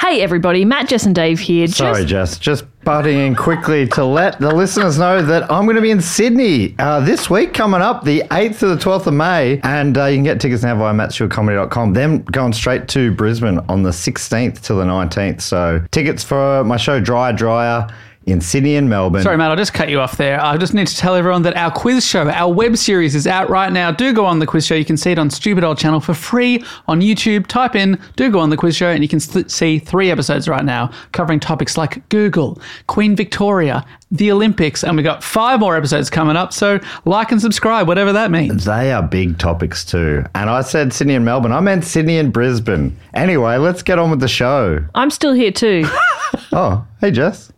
Hey everybody, Matt, Jess and Dave here. Sorry, Jess. Just butting in quickly to let the listeners know that I'm going to be in Sydney this week coming up, the 8th to the 12th of May. And you can get tickets now via mattstewardcomedy.com. Then going straight to Brisbane on the 16th to the 19th. So tickets for my show Dryer in Sydney and Melbourne. Sorry, Matt, I'll just cut you off there. I just need to tell everyone that our quiz show, our web series is out right now. Do go on the quiz show. You can see it on Stupid Old Channel for free on YouTube. Type in, do go on the quiz show, and you can see 3 episodes right now covering topics like Google, Queen Victoria, the Olympics, and we've got 5 more episodes coming up. So like and subscribe, whatever that means. They are big topics too. And I said Sydney and Melbourne. I meant Sydney and Brisbane. Anyway, let's get on with the show. I'm still here too. Oh, hey, Jess.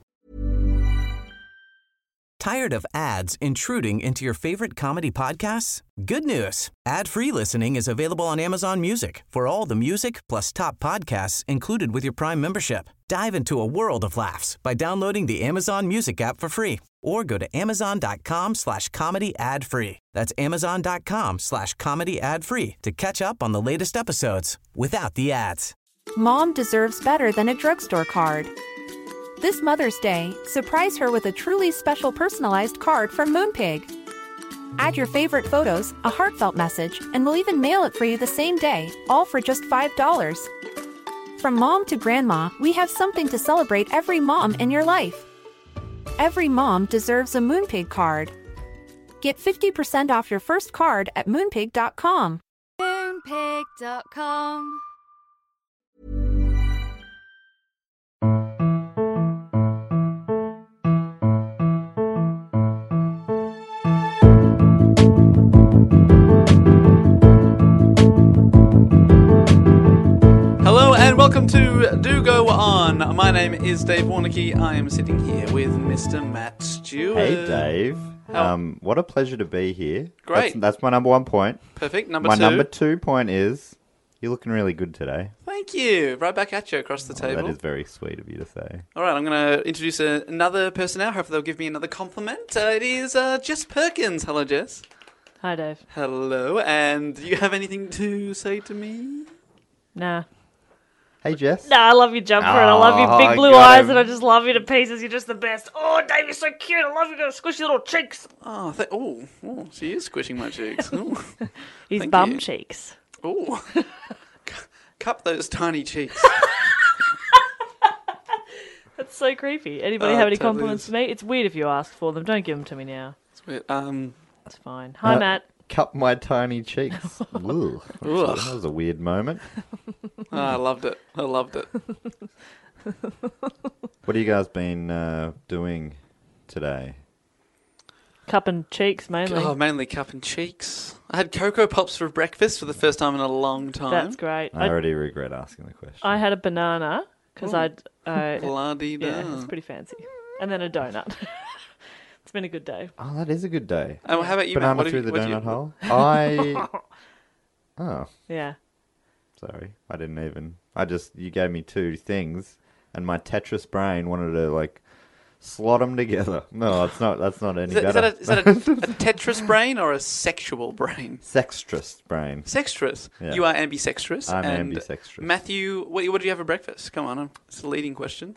Tired of ads intruding into your favorite comedy podcasts? Good news. Ad-free listening is available on Amazon Music for all the music plus top podcasts included with your Prime membership. Dive into a world of laughs by downloading the Amazon Music app for free or go to amazon.com/comedy ad-free. That's amazon.com/comedy ad-free to catch up on the latest episodes without the ads. Mom deserves better than a drugstore card. This Mother's Day, surprise her with a truly special personalized card from Moonpig. Add your favorite photos, a heartfelt message, and we'll even mail it for you the same day, all for just $5. From mom to grandma, we have something to celebrate every mom in your life. Every mom deserves a Moonpig card. Get 50% off your first card at moonpig.com. Moonpig.com. Welcome to Do Go On. My name is Dave Warnicky. I am sitting here with Mr. Matt Stewart. Hey, Dave. What a pleasure to be here. Great. That's my number 1 point. Perfect. My number 2 point is you're looking really good today. Thank you. Right back at you across the table. That is very sweet of you to say. All right, I'm going to introduce another person now. Hopefully they'll give me another compliment. It is Jess Perkins. Hello, Jess. Hi, Dave. Hello. And do you have anything to say to me? Nah. Hey, Jess. Nah, I love your jumper and I love your big blue eyes and I just love you to pieces. You're just the best. Oh, Dave, you're so cute. I love you. Got squishy little cheeks. Oh, she is squishing my cheeks. His bum cheeks. Oh, cup those tiny cheeks. That's so creepy. Anybody have any totally compliments for me? It's weird if you ask for them. Don't give them to me now. It's weird. It's fine. Hi, Matt. Cup my tiny cheeks. Ugh. That was a weird moment. I loved it. What have you guys been doing today? Cup and cheeks, mainly. Oh, mainly cup and cheeks. I had Cocoa Pops for breakfast for the first time in a long time. That's great. I already regret asking the question. I had a banana because La-dee-da. yeah, it's pretty fancy. And then a donut. It's been a good day. Oh, that is a good day. How about you, Banana Matt? through the donut hole? Oh. Yeah. Sorry. I didn't even... You gave me 2 things, and my Tetris brain wanted to, slot them together. No, that's not any better. Is that a Tetris brain or a sexual brain? Sextrous brain. Sextrous. Yeah. You are ambisextrous. I'm and ambisextrous. Matthew, what did you have for breakfast? Come on, it's a leading question.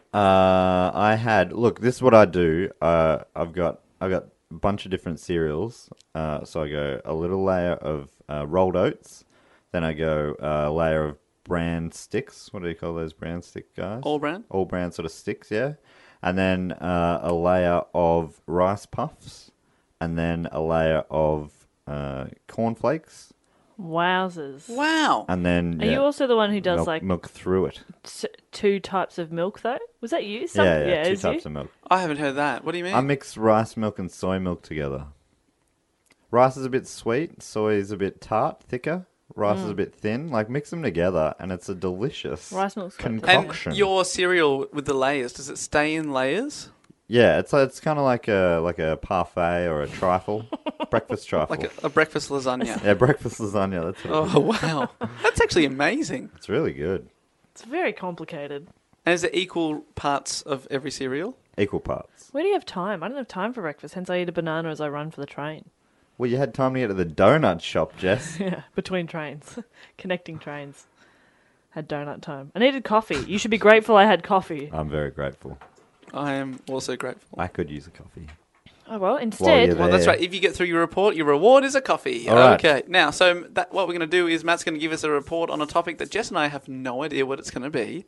Look, this is what I do. I've got a bunch of different cereals. So I go a little layer of rolled oats. Then I go a layer of bran sticks. What do you call those bran stick guys? All bran? All bran sort of sticks, yeah. And then a layer of rice puffs. And then a layer of cornflakes. Wowzers. Wow. And then... Are you also the one who does milk through it. 2 types of milk, though? Was that you? Yeah, 2 types of milk. I haven't heard that. What do you mean? I mix rice milk and soy milk together. Rice is a bit sweet, soy is a bit tart, thicker. Rice is a bit thin. Mix them together, and it's a delicious rice milk's concoction. And your cereal with the layers, does it stay in layers? Yeah, it's kind of like a parfait or a trifle, breakfast trifle. Like a breakfast lasagna. Yeah, breakfast lasagna. That's what it is. Oh, wow. That's actually amazing. It's really good. It's very complicated. And is it equal parts of every cereal? Equal parts. Where do you have time? I don't have time for breakfast, hence I eat a banana as I run for the train. Well, you had time to get to the donut shop, Jess. Yeah, between trains. Connecting trains. Had donut time. I needed coffee. You should be grateful I had coffee. I'm very grateful. I am also grateful. I could use a coffee. Oh, well, instead... you're Well, that's there. right. If you get through your report, your reward is a coffee. All right. Okay. Now, so what we're going to do is Matt's going to give us a report on a topic that Jess and I have no idea what it's going to be.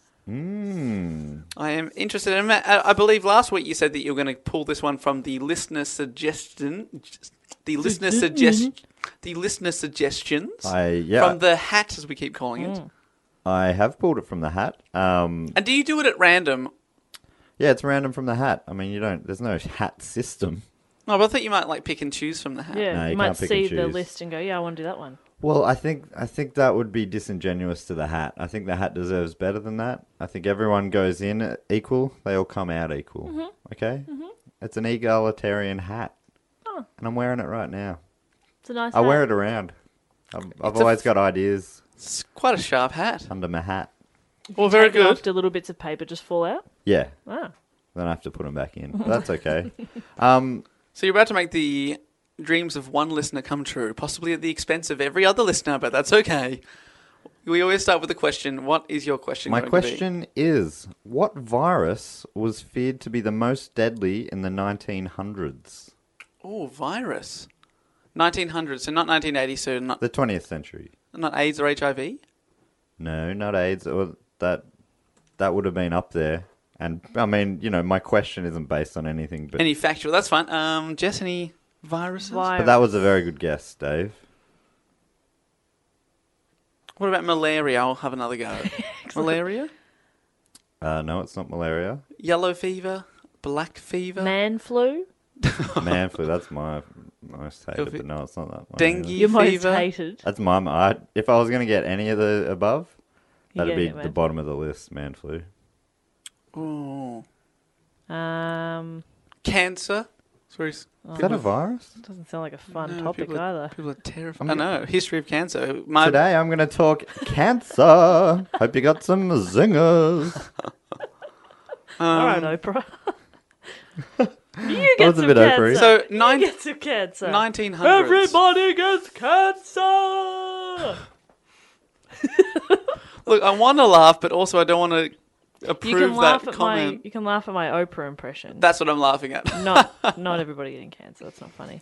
I am interested in Matt. I believe last week you said that you were going to pull this one from the listener suggestion. The listener suggestions. From the hat, as we keep calling it. I have pulled it from the hat. And do you do it at random? Yeah, it's random from the hat. I mean, there's no hat system. No, but I thought you might pick and choose from the hat. Yeah, No, you you might can't pick see and the choose. list and go, yeah, I want to do that one. Well, I think that would be disingenuous to the hat. I think the hat deserves better than that. I think everyone goes in equal. They all come out equal. Okay? It's an egalitarian hat. Oh. And I'm wearing it right now. It's a nice I hat. wear it around. I've It's always got ideas It's quite a sharp hat. under my hat. Well, very Take it off, good. do little bits of paper just fall out? Yeah. Ah. Then I have to put them back in. But that's okay. So you're about to make the dreams of one listener come true, possibly at the expense of every other listener, but that's okay. We always start with the question. What is your question My going to be? question is, what virus was feared to be the most deadly in the 1900s? Oh, virus. 1900s, so not 1980, so not The 20th century. AIDS or HIV? No, not AIDS. Or that would have been up there. And, I mean, my question isn't based on anything. But Any factual, that's fine. Jess, any viruses? but that was a very good guess, Dave. What about malaria? I'll have another go. Malaria? No, it's not malaria. Yellow fever? Black fever? Man flu? Man flu, that's my most hated. Fe- But no, it's not that one. Dengue either. Your most fever? hated. That's my... if I was going to get any of the above, You're that'd be getting it, the man. bottom of the list, man flu. Oh. Doesn't Cancer? Sorry. Is that a virus? sound like a fun No, topic people are, either. People are terrified. I know. History of cancer. My Today I'm going to talk cancer. Hope you got some zingers. All right, Oprah. You That get was a some bit cancer. Oprah-y. So You get some cancer. 1900s. Everybody gets cancer. Look, I want to laugh, but also I don't want to You approve can laugh that at comment. you can laugh at my Oprah impression. That's what I'm laughing at. Not everybody getting cancer. That's not funny.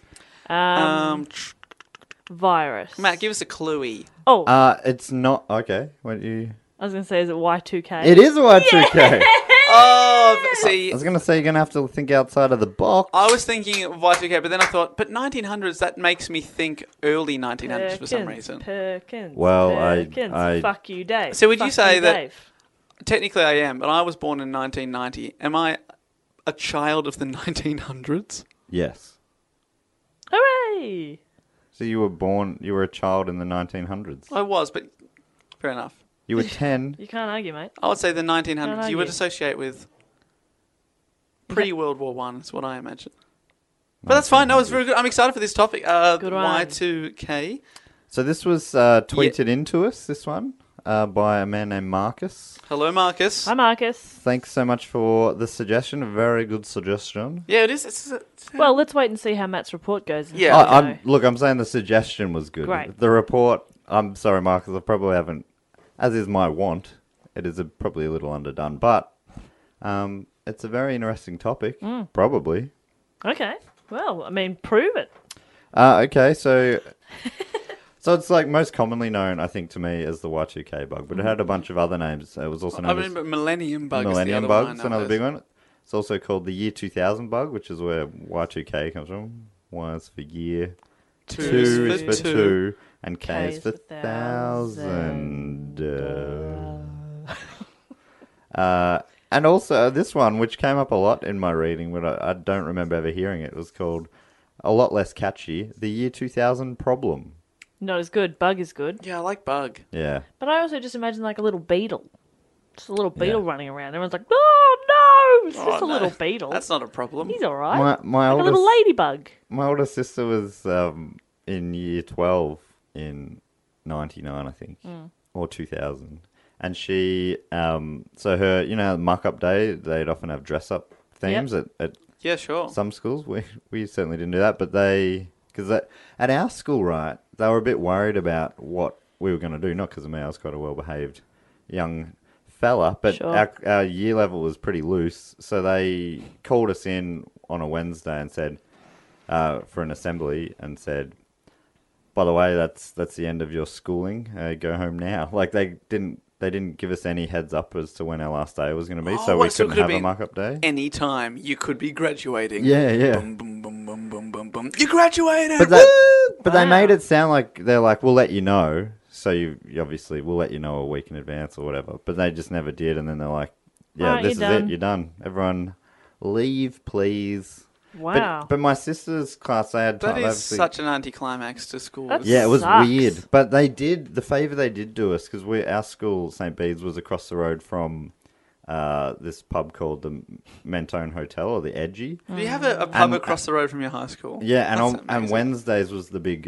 Tr- Virus. Matt, give us a cluey. Oh, It's not... Okay. What you... I was going to say, is it Y2K? It is Y2K. Oh, see, I was going to say you're going to have to think outside of the box. I was thinking of Y2K, but then I thought, but 1900s, that makes me think early 1900s for some reason. Perkins. Well, Perkins. I- Fuck you, Dave. So would you Fuck say that- Dave. Technically I am, but I was born in 1990. Am I a child of the 1900s? Yes. Hooray! So you were a child in the 1900s. I was, but fair enough. You were 10. You can't argue, mate. I would say the 1900s. You argue. would associate with pre-World War One, is what I imagine. But that's fine. No, it's very good. I'm excited for this topic. Good one. Y2K. So this was tweeted into us, this one, by a man named Marcus. Hello, Marcus. Hi, Marcus. Thanks so much for the suggestion. A very good suggestion. Yeah, it is. It's Well, let's wait and see how Matt's report goes. and Yeah. how we go. I'm saying the suggestion was good. Great. The report, I'm sorry, Marcus, I probably haven't, as is my want, it is probably a little underdone, but it's a very interesting topic, probably. Okay. Well, I mean, prove it. Okay, so it's like most commonly known, I think, to me as the Y2K bug, but it had a bunch of other names. It was also I known as remember Millennium Bug. Millennium is the other Bug's one I know another of. big one. It's also called the Year 2000 bug, which is where Y2K comes from. Y is for year, Two two is is for two. two, and K K is is for for thousand. And also this one, which came up a lot in my reading, but I don't remember ever hearing it, was called, a lot less catchy, the Year 2000 problem. Not as good. Bug is good. Yeah, I like Bug. Yeah. But I also just imagine like a little beetle. Just a little beetle Yeah. running around. Everyone's like, oh, no! It's just Oh, a no. little beetle. That's not a problem. He's all right. My like a little oldest, ladybug. my older sister was in year 12 in 99, I think, or 2000. And she, so her, muck-up day, they'd often have dress-up themes at Yeah, sure. some schools. We certainly didn't do that, but because at our school, right, they were a bit worried about what we were going to do, not because of me, I was quite a well-behaved young fella, but Sure. our year level was pretty loose, so they called us in on a Wednesday and said for an assembly and said, by the way, that's the end of your schooling. Go home now. Like they didn't give us any heads up as to when our last day was going to be, so we couldn't have a muck-up day. Any time you could be graduating. Yeah. Boom, boom, boom, boom, boom, boom, boom. You graduated. But they made it sound like they're like, we'll let you know. So you obviously we'll let you know a week in advance or whatever. But they just never did, and then they're like, yeah, Alright, this is you're it. done. You're done. Everyone, leave, please. Wow. But my sister's class, they had That time. is such an anticlimax to school. That's- Yeah, it was Sucks. weird. But they did, the favour they did do us, because our school, St. Bede's, was across the road from this pub called the Mentone Hotel, or the Edgy. Do you have a pub And- across the road from your high school? Yeah, and That's and amazing. Wednesdays was the big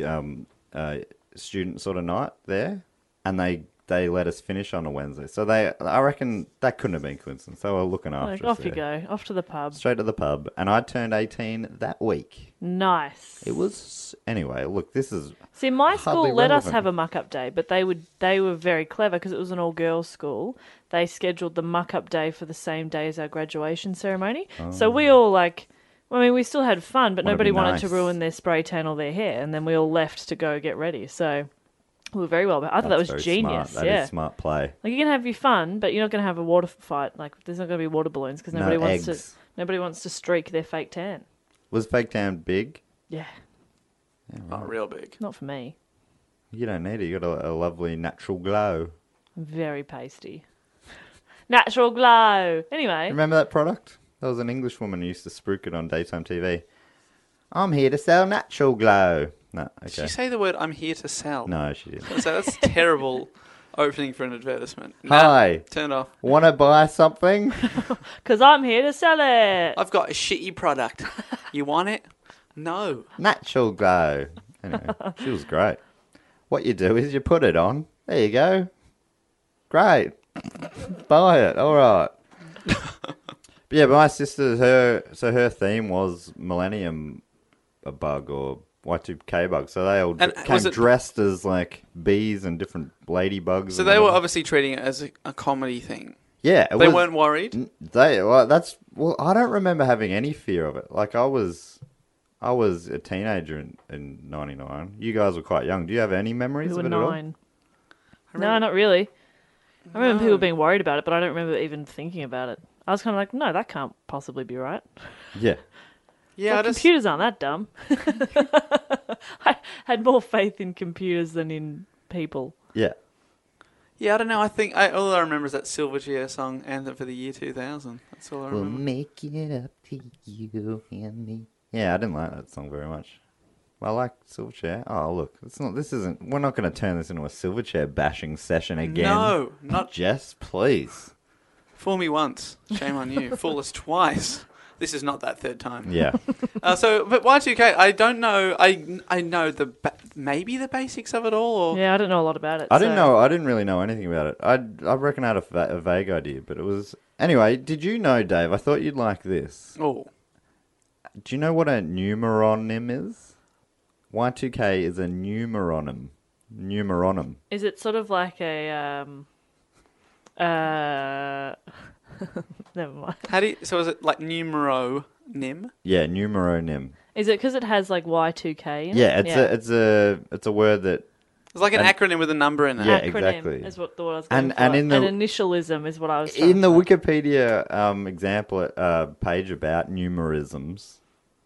student sort of night there, and they let us finish on a Wednesday. So I reckon that couldn't have been coincidence. They were looking after Like, us off you there. go. Off to the pub. Straight to the pub, and I turned 18 that week. Nice. It was anyway. Look, this is See, my school hardly let us relevant. have a muck-up day, but they were very clever because it was an all-girls school. They scheduled the muck-up day for the same day as our graduation ceremony. So we all we still had fun, but Wanna nobody be wanted to nice. ruin their spray tan or their hair, and then we all left to go get ready. So we were very well. I thought that was very genius. Smart. That yeah, is smart play. like you can have your fun, but you're not going to have a water fight. Like there's not going to be water balloons because No eggs. nobody wants to streak their fake tan. Was fake tan big? Yeah, Oh, real big. not for me. You don't need it. You got a lovely natural glow. Very pasty. Natural glow. Anyway. Remember that product? There was an English woman who used to spruik it on daytime TV. I'm here to sell natural glow. No, Did okay. you say the word "I'm here to sell"? No, she didn't. So that's terrible opening for an advertisement. Hi. Turn it off. Want to buy something? Because I'm here to sell it. I've got a shitty product. You want it? No. Natural glow. Anyway, she was great. What you do is you put it on. There you go. Great. Buy it. All right. But yeah, but my sister, her theme was Millennium Bug or Y2K bug. So they all And came was it- dressed as like bees and different ladybugs. So and they were whatever. obviously treating it as a comedy thing. Yeah, it They was, weren't worried. I don't remember having any fear of it. Like I was a teenager in '99. You guys were quite young. Do you have any memories We of were it at all? 9. No, not really. I remember people being worried about it, but I don't remember even thinking about it. I was kind of like, no, that can't possibly be right. Yeah. Yeah, Like, computers aren't that dumb. I had more faith in computers than in people. Yeah. I don't know. I think all I remember is that Silverchair song, Anthem for the Year 2000. That's all I We'll remember. make it up to you and me. Yeah, I didn't like that song very much. I like Silverchair. Oh, look, we're not going to turn this into a Silverchair bashing session again. No, not Jess, please. fool me once. Shame on you. Fool us twice. This is not that third time. Yeah. But Y2K, I don't know. I know maybe the basics of it all. Or Yeah, I don't know a lot about it. I didn't really know anything about it. I reckon I had a vague idea, but it was... Anyway, did you know, Dave, I thought you'd like this. Oh, Do you know what a numeronym is? Y2K is a numeronym. Numeronym. Is it sort of like a never mind. so is it like numeronym? Yeah, numeronym. Is it because it has like Y2K in Yeah, it? it's a word that... It's like an acronym with a number in it. Yeah, Acronym exactly. is what the word I was going And for. in the- and initialism is what I was trying In the to say. Wikipedia example page about numeronyms,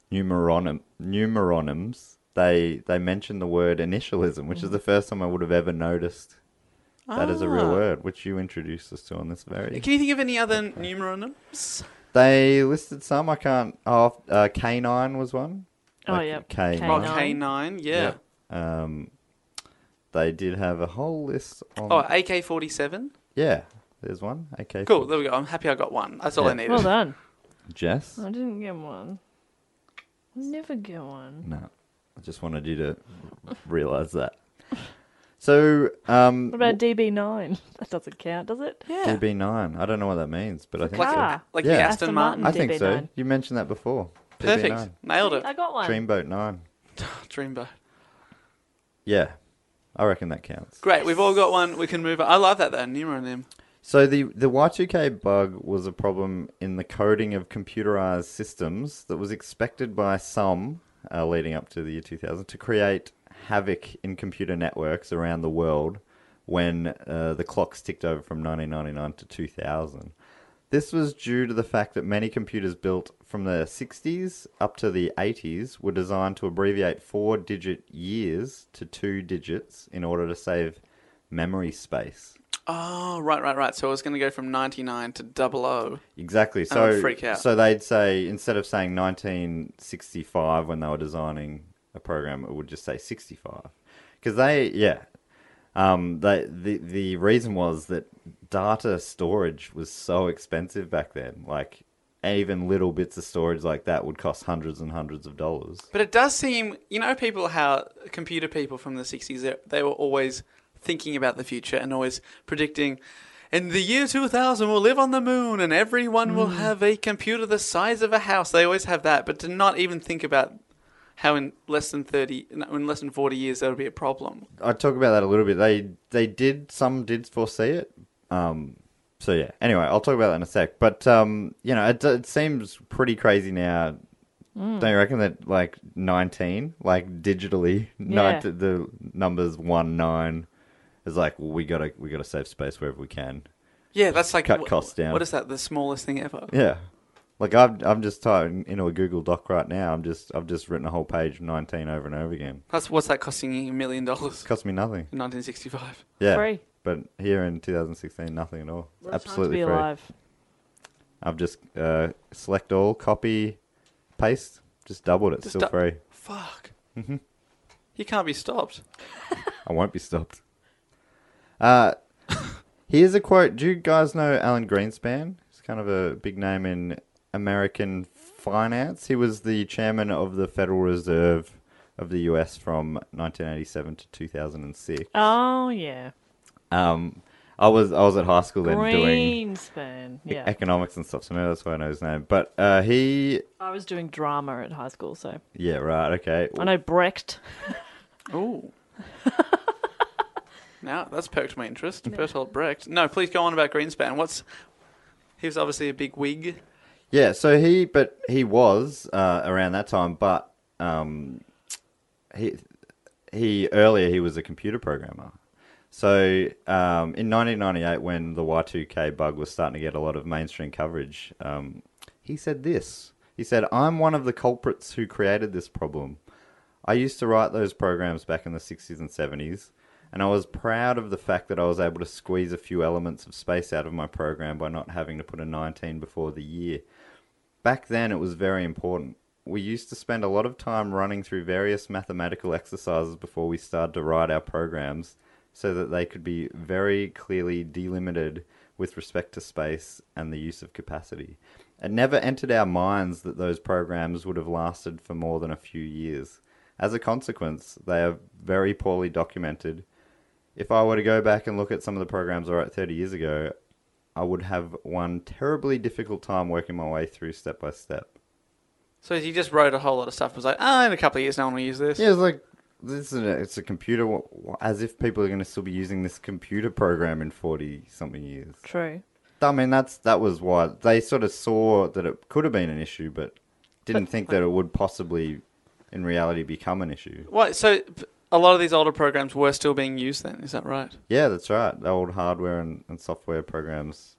they mention the word initialism, which is the first time I would have ever noticed that is a real word, which you introduced us to on this very... Can you think of any other numeronyms? They listed some. I can't... K9 was one. Oh, yeah. K9. Oh, K9. K9, yeah. Yep. They did have a whole list on... Oh, AK-47? Yeah, there's one. Okay. Cool, there we go. I'm happy I got one. That's all Yeah. I needed. Well done. Jess? I didn't get one. I never get one. No. I just wanted you to realise that. So, What about DB9? That doesn't count, does it? Yeah. DB9. I don't know what that means, but I think Like, so. Ah. like Yeah. the Aston Aston Martin. I think so. DB9. You mentioned that before. Perfect. DB9. Nailed it. I got one. Dreamboat 9. Dreamboat. Yeah. I reckon that counts. Great, we've all got one. We can move on. I love that, though. Nemonym. So the Y2K bug was a problem in the coding of computerized systems that was expected by some, leading up to the year 2000, to create havoc in computer networks around the world when the clocks ticked over from 1999 to 2000. This was due to the fact that many computers built from the 60s up to the 80s were designed to abbreviate 4-digit years to 2 digits in order to save memory space. Oh, right. So I was going to go from 99 to 00. Exactly. I would freak out. So they'd say, instead of saying 1965 when they were designing a program, it would just say 65. Because the reason was that data storage was so expensive back then. Like, even little bits of storage like that would cost hundreds and hundreds of dollars. But it does seem, how computer people from the 60s, they were always thinking about the future and always predicting, in the year 2000 we'll live on the moon and everyone will have a computer the size of a house. They always have that, but to not even think about how in less than 40 years that would be a problem. I talk about that a little bit. Some did foresee it. So yeah. Anyway, I'll talk about that in a sec. But it seems pretty crazy now. Don't you reckon that 19, digitally, the numbers 19 is we gotta save space wherever we can. Yeah, that's cut costs down. What is that? The smallest thing ever? Yeah. I'm just typing into a Google Doc right now. I've just written a whole page 19 over and over again. What's that costing you? $1 million? Cost me nothing. In 1965. Yeah. Free. But here in 2016, nothing at all. What a time Absolutely to be free. alive. I've just select all, copy, paste, just doubled it. Still free. Fuck. Mm-hmm. You can't be stopped. I won't be stopped. Here's a quote. Do you guys know Alan Greenspan? He's kind of a big name in American finance. He was the chairman of the Federal Reserve of the US from 1987 to 2006. Oh, yeah. I was at high school then doing Greenspan, yeah. economics and stuff, so maybe that's why I know his name. But I was doing drama at high school, so yeah, right, okay. I know Brecht. Ooh. Now that's perked my interest. Bertolt Brecht. No, please go on about Greenspan. He was obviously a big Whig. Yeah, so he was around that time, but he was a computer programmer. So in 1998, when the Y2K bug was starting to get a lot of mainstream coverage, he said this. He said, "I'm one of the culprits who created this problem. I used to write those programs back in the 60s and 70s, and I was proud of the fact that I was able to squeeze a few elements of space out of my program by not having to put a 19 before the year. Back then, it was very important. We used to spend a lot of time running through various mathematical exercises before we started to write our programs, so that they could be very clearly delimited with respect to space and the use of capacity. It never entered our minds that those programs would have lasted for more than a few years. As a consequence, they are very poorly documented. If I were to go back and look at some of the programs I wrote 30 years ago, I would have one terribly difficult time working my way through step by step." So he just wrote a whole lot of stuff and was like, in a couple of years no one will use this. Yeah, it's a computer, as if people are going to still be using this computer program in 40-something years. True. I mean, that was why they sort of saw that it could have been an issue, but didn't think that it would possibly, in reality, become an issue. What? So a lot of these older programs were still being used then, is that right? Yeah, that's right. The old hardware and software programs.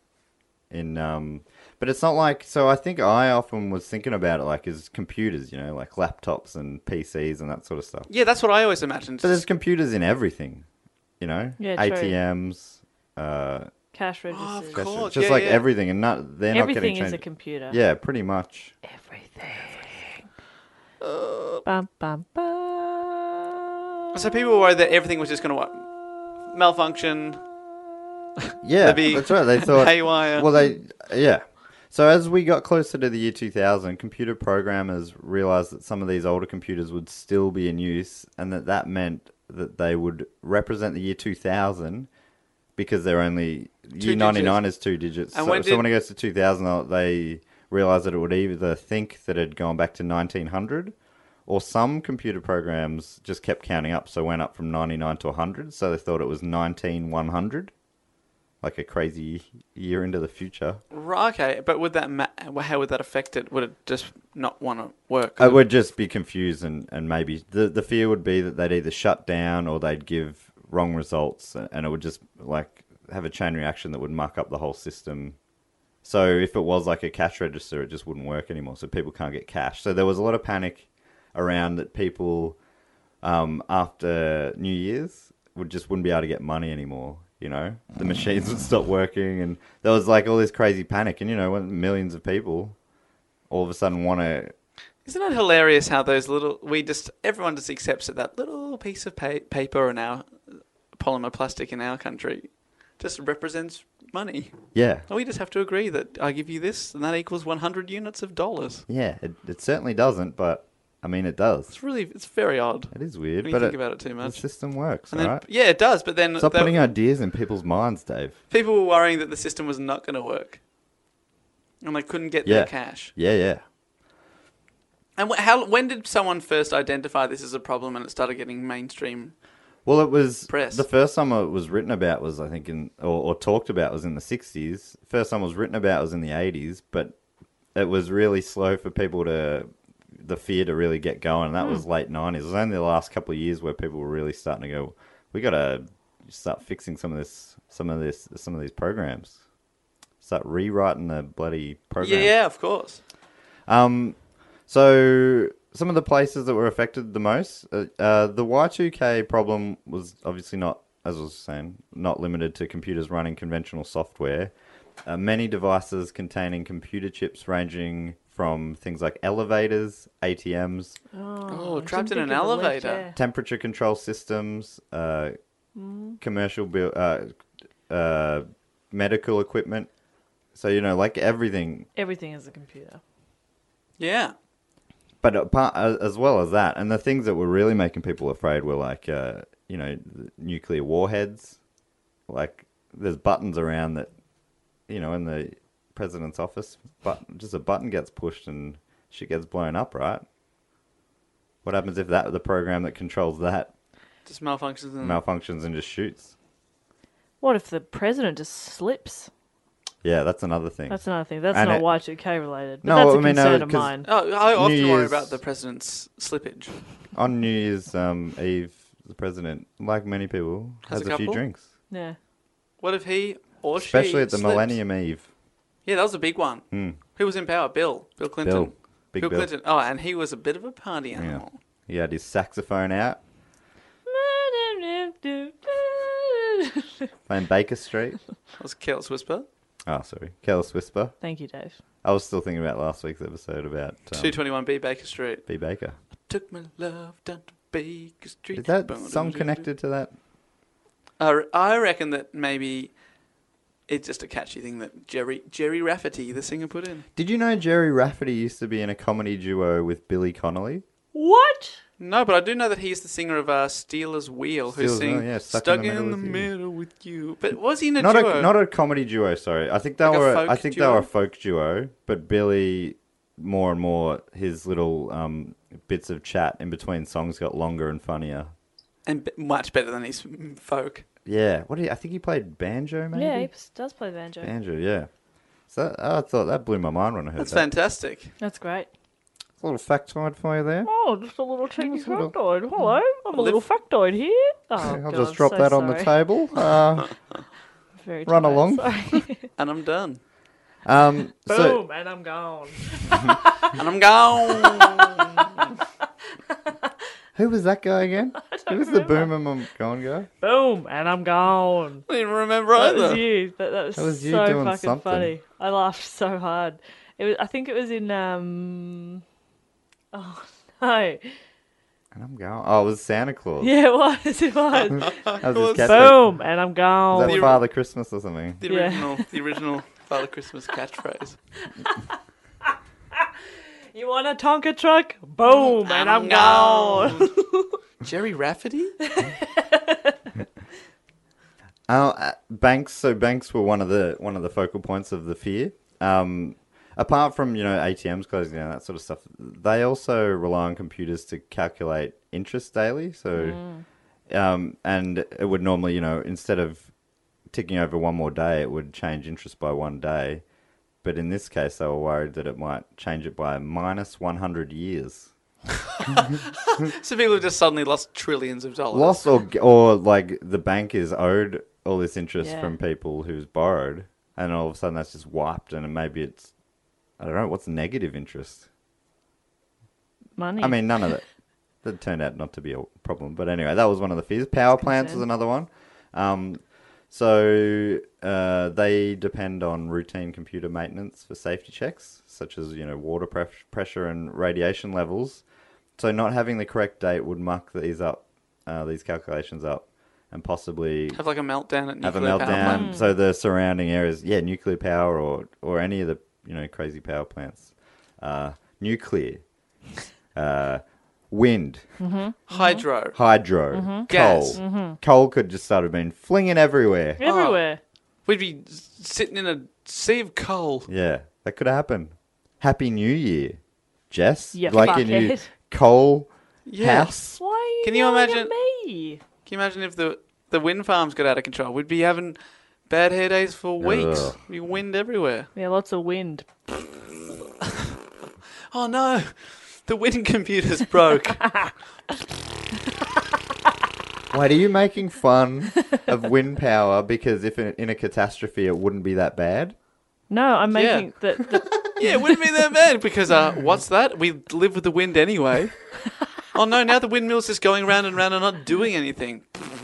But it's not like, so I think I often was thinking about it as computers, like laptops and PCs and that sort of stuff. Yeah, that's what I always imagined. But there's computers in everything, Yeah, ATMs, cash registers. of course. just everything, and they're not getting Everything changed. is a computer. Yeah, pretty much. Everything. Bum, bum, bum. So people were worried that everything was just going to malfunction. Yeah, that's right. They thought haywire. Yeah. So as we got closer to the year 2000, computer programmers realized that some of these older computers would still be in use, and that meant that they would represent the year 2000 because they're only year 99 is 2 digits. And when it goes to 2000, they realized that it would either think that it had gone back to 1900 or some computer programs just kept counting up, so went up from 99 to 100, so they thought it was 19100, like a crazy year into the future. Right, okay, but would that how would that affect it? Would it just not want to work? I would just be confused, and maybe the fear would be that they'd either shut down or they'd give wrong results, and it would just like have a chain reaction that would muck up the whole system. So if it was like a cash register, it just wouldn't work anymore, so people can't get cash. So there was a lot of panic around that people, after New Year's, wouldn't be able to get money anymore. You know, the machines would stop working, and there was like all this crazy panic. And you know, when millions of people all of a sudden want to. Isn't it hilarious how those little everyone just accepts that little piece of paper in our polymer plastic in our country just represents money. Yeah. And we just have to agree that I give you this, and that equals 100 units of dollars. Yeah, it certainly doesn't, but I mean, it does. It's very odd. It is weird, When but you think about it too much. The system works, And then, right? yeah, it does, but then Stop putting ideas in people's minds, Dave. people were worrying that the system was not going to work, and they couldn't get their cash. Yeah. And when did someone first identify this as a problem and it started getting mainstream? Well, it was Press. the first time it was written about was, I think, or talked about was in the 60s. First time it was written about was in the 80s, but it was really slow for people the fear to really get going, and that was late 90s. It was only the last couple of years where people were really starting to go, we got to start fixing some of these programs. Start rewriting the bloody program. Yeah, of course. So some of the places that were affected the most, the Y2K problem was obviously not, as I was saying, not limited to computers running conventional software. Many devices containing computer chips ranging from things like elevators, ATMs, Oh, trapped in an elevator. temperature control systems, commercial medical equipment. So, you know, like everything. Everything is a computer. Yeah. But as well as that, and the things that were really making people afraid were like, you know, nuclear warheads. Like, there's buttons around that, you know, in the president's office, but just a button gets pushed and shit gets blown up, right? What happens if the program that controls that Just malfunctions. malfunctions and just shoots? What if the president just slips? Yeah, that's another thing. That's another thing. That's And not it- Y2K related. But No, that's a I mean, no, concern of 'cause- mine. Oh, I often New worry Year's- about the president's slippage. On New Year's Eve, the president, like many people, Has has a a few couple? drinks. Yeah. What if he or Especially she at the slips? Millennium Eve. Yeah, that was a big one. Who was in power? Bill Clinton. Big Bill Bill. Clinton. Oh, and he was a bit of a party Yeah. animal. He had his saxophone out, playing Baker Street. That was Careless Whisper. Oh, sorry. Careless Whisper. Thank you, Dave. I was still thinking about last week's episode about 221B Baker Street. B. Baker. Took my love down to Baker Street. Is that song connected to that? I reckon that maybe it's just a catchy thing that Jerry Rafferty, the singer, put in. Did you know Jerry Rafferty used to be in a comedy duo with Billy Connolly? What? No, but I do know that he's the singer of Steelers Wheel, who Steelers sing Wheel, yeah, Stuck in the Middle with You. But was he in a Not duo? not a comedy duo. Sorry, I think they Like a were. folk I think they duo? were a folk duo. But Billy, more and more, his little bits of chat in between songs got longer and funnier. And much better than his folk. Yeah. I think he played banjo, maybe. Yeah, he does play banjo. Banjo. Yeah. So I thought that blew my mind when I heard That's that. fantastic. That's great. A little factoid for you there. Oh, just a little cheeky Just a little- factoid. Hello, I'm a little factoid here. Oh, I'll God, just drop so that on the sorry. table. Very Run tired, along. sorry. And I'm done. Boom, So and I'm gone. And I'm gone. who was that guy again? Who was the Boomer Mum Gone guy? Boom, and I'm gone. I didn't remember That was either. you. That was you so doing fucking something. funny. I laughed so hard. I think it was in oh no. And I'm gone. Oh, it was Santa Claus. Yeah, it was. It was. That was his catchphrase. Boom, and I'm Was gone. that Father Christmas or something? The Yeah. original Father Christmas catchphrase. You want a Tonka truck? Boom, and I'm gone. Jerry Rafferty? Banks. So banks were one of the focal points of the fear. apart from, ATMs closing down, that sort of stuff, they also rely on computers to calculate interest daily. So, and it would normally, instead of ticking over one more day, it would change interest by 1 day. But in this case, they were worried that it might change it by minus 100 years. So people have just suddenly lost trillions of dollars. Lost or like the bank is owed all this interest Yeah. from people who's borrowed, and all of a sudden that's just wiped, and maybe it's, I don't know, what's negative interest? Money. I mean, none of that turned out not to be a problem. But anyway, that was one of the fears. Power plants was another one. So they depend on routine computer maintenance for safety checks, such as, water pressure and radiation levels. So not having the correct date would muck these calculations up, and possibly Have like a meltdown at have a nuclear power meltdown. plant. So the surrounding areas, nuclear power or any of the crazy power plants, nuclear, wind, Hydro. hydro, Gas. coal. Coal could just start being flinging everywhere. Everywhere. We'd be sitting in a sea of coal. Yeah, that could happen. Happy New Year, Jess. You like your new fuckhead. coal Yeah. house. Why are you Can you yelling at imagine- me? Can you imagine if the wind farms got out of control? We'd be having bad hair days for weeks. Ugh. Be wind everywhere. Yeah, lots of wind. Oh no, the wind computer's broke. Wait, are you making fun of wind power because if in a catastrophe it wouldn't be that bad? No, I'm Yeah. making the Yeah, it wouldn't be that bad because what's that? We live with the wind anyway. Oh no, now the windmill's just going round and round and not doing anything.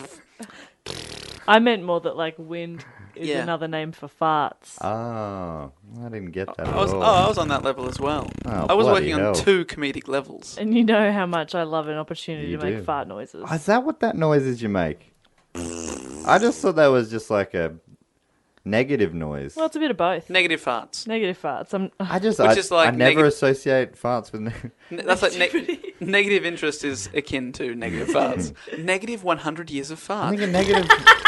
I meant more that like wind is Yeah. another name for farts. Oh, I didn't get that at I was, all. I was on that level as well. Oh, I was bloody working hell. on 2 comedic levels. And you know how much I love an opportunity You to make do. fart noises. Is that what that noise is you make? I just thought that was just like a negative noise. Well, it's a bit of both. Negative farts. Negative farts. Which is like I never neg- associate farts with. That's like negative interest is akin to negative farts. Negative 100 years of I farts. think a negative.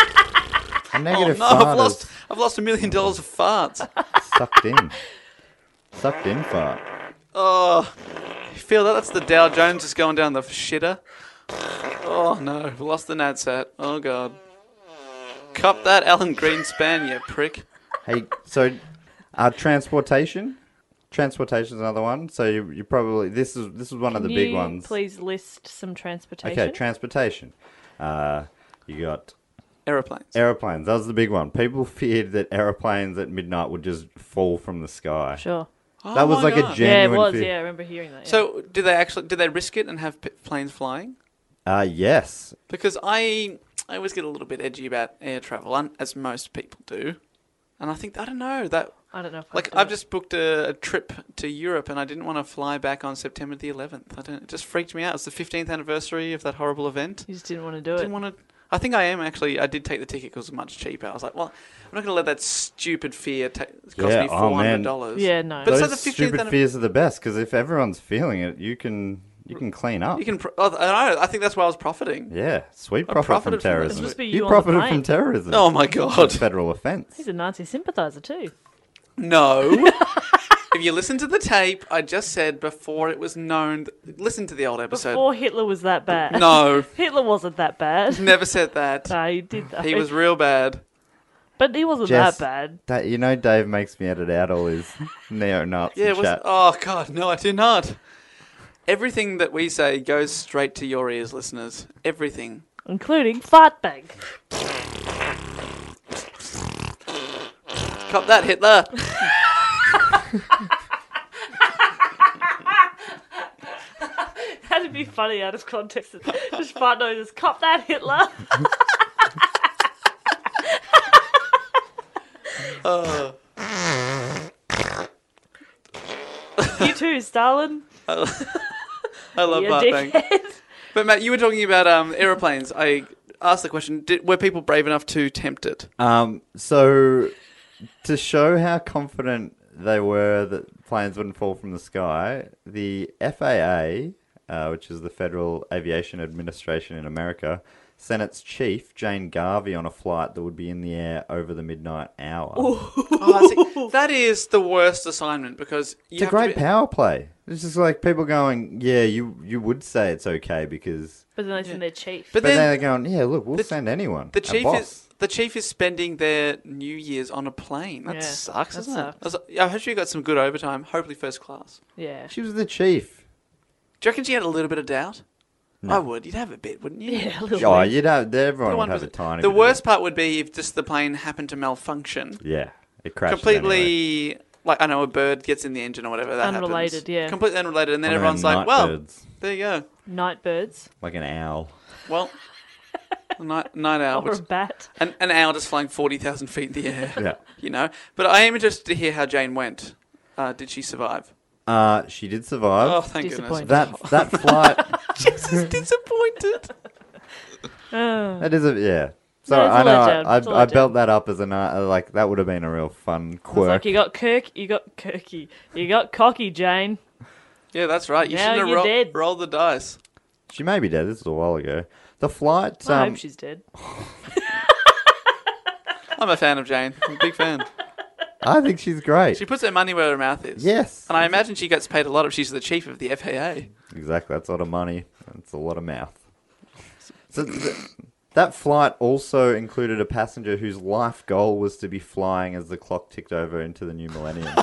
A Oh negative no, fart is I've lost $1 million of farts. sucked in. Sucked in fart. Oh, you feel that? That's the Dow Jones just going down the shitter. Oh no, we lost the NADSAT. Oh god. Cop that Alan Greenspan, you prick. Hey, so transportation. Transportation's another one. So you probably this is one of the big ones. Please list some transportation. Okay, transportation. You got Aeroplanes. aeroplanes. That was the big one. People feared that airplanes at midnight would just fall from the sky. Sure. Oh That was my like a God. Yeah, it genuine was. fear. Yeah, I remember hearing that. Yeah. So did they risk it and have planes flying? Yes. Because I always get a little bit edgy about air travel, as most people do. And I think, I don't know, that... I don't know if Like, I've just booked a trip to Europe and I didn't want to fly back on September the 11th. It just freaked me out. It's the 15th anniversary of that horrible event. You just didn't want to do Didn't it. want to... I think I am actually... I did take the ticket because it was much cheaper. I was like, well, I'm not going to let that stupid fear cost Yeah, me oh, man. $400. Yeah, no. But it's Those like the 15th stupid anniversary. fears are the best because if everyone's feeling it, you can clean up. You can... I think that's why I was profiting. Yeah, sweet I profit from profited from terrorism. this. It must be you you on the profited plane. from terrorism. Oh my It's a God. federal offence. He's a Nazi sympathiser too. No. If you listen to the tape, I just said before it was known... Listen to the old episode. Before Hitler was that bad. No. Hitler wasn't that bad. Never said that. No, he did that. He was real bad. But he wasn't Jess, that bad. Dave makes me edit out all his neo-Nazi Yeah, it was. chat. Oh God, no, I do not. Everything that we say goes straight to your ears, listeners. Everything. Including fart bag. Cop that, Hitler. That'd be funny out of context. Just fart noises. Cop that, Hitler. You too, Stalin. I love You Bart Bang. dickhead. But Matt, you were talking about aeroplanes. I asked the question: were people brave enough to tempt it? So, to show how confident they were that planes wouldn't fall from the sky, the FAA, which is the Federal Aviation Administration in America, Senate's chief, Jane Garvey, on a flight that would be in the air over the midnight hour. Oh, see, that is the worst assignment because you It's a have to great be- power play. It's just like people going, yeah, you would say it's okay because... But then they send their chief. But But then then they're going, yeah, look, we'll send anyone. the a chief boss. is spending their New Year's on a plane. That Yeah, sucks, that doesn't sucks. it? I hope she got some good overtime. Hopefully first class. Yeah. She was the chief. Do you reckon she had a little bit of doubt? I would. You'd have a bit, wouldn't you? Yeah, a little Oh, bit. you'd have, everyone The would have 1%. a tiny The bit of worst it. part would be if just the plane happened to malfunction. Yeah, it crashed anyway. Completely, like, I know a bird gets in the engine or whatever. That Unrelated, happens. yeah. Completely unrelated. And then One of everyone's them like, night well, birds, there you go. Night birds like an owl. Well, a night owl. or a Which, bat. an owl just flying 40,000 feet in the air. Yeah. You know? But I am interested to hear how Jane went. Did she survive? She did survive. Oh, thank goodness. Disappointed. That flight, Jesus, disappointed. that is a, yeah. So No, it's I a know letdown. It's a I letdown. built that up as a like that would have been a real fun It's quirk. like you got Kirky. You got cocky, Jane. Yeah, that's right. You Now shouldn't you're have dead. rolled the dice. She may be dead. This was a while ago. The flight. I hope she's dead. I'm a fan of Jane. I'm a big fan. I think she's great. She puts her money where her mouth is. Yes. And I imagine she gets paid a lot if she's the chief of the FAA. Exactly. That's a lot of money. That's a lot of mouth. So that flight also included a passenger whose life goal was to be flying as the clock ticked over into the new millennium.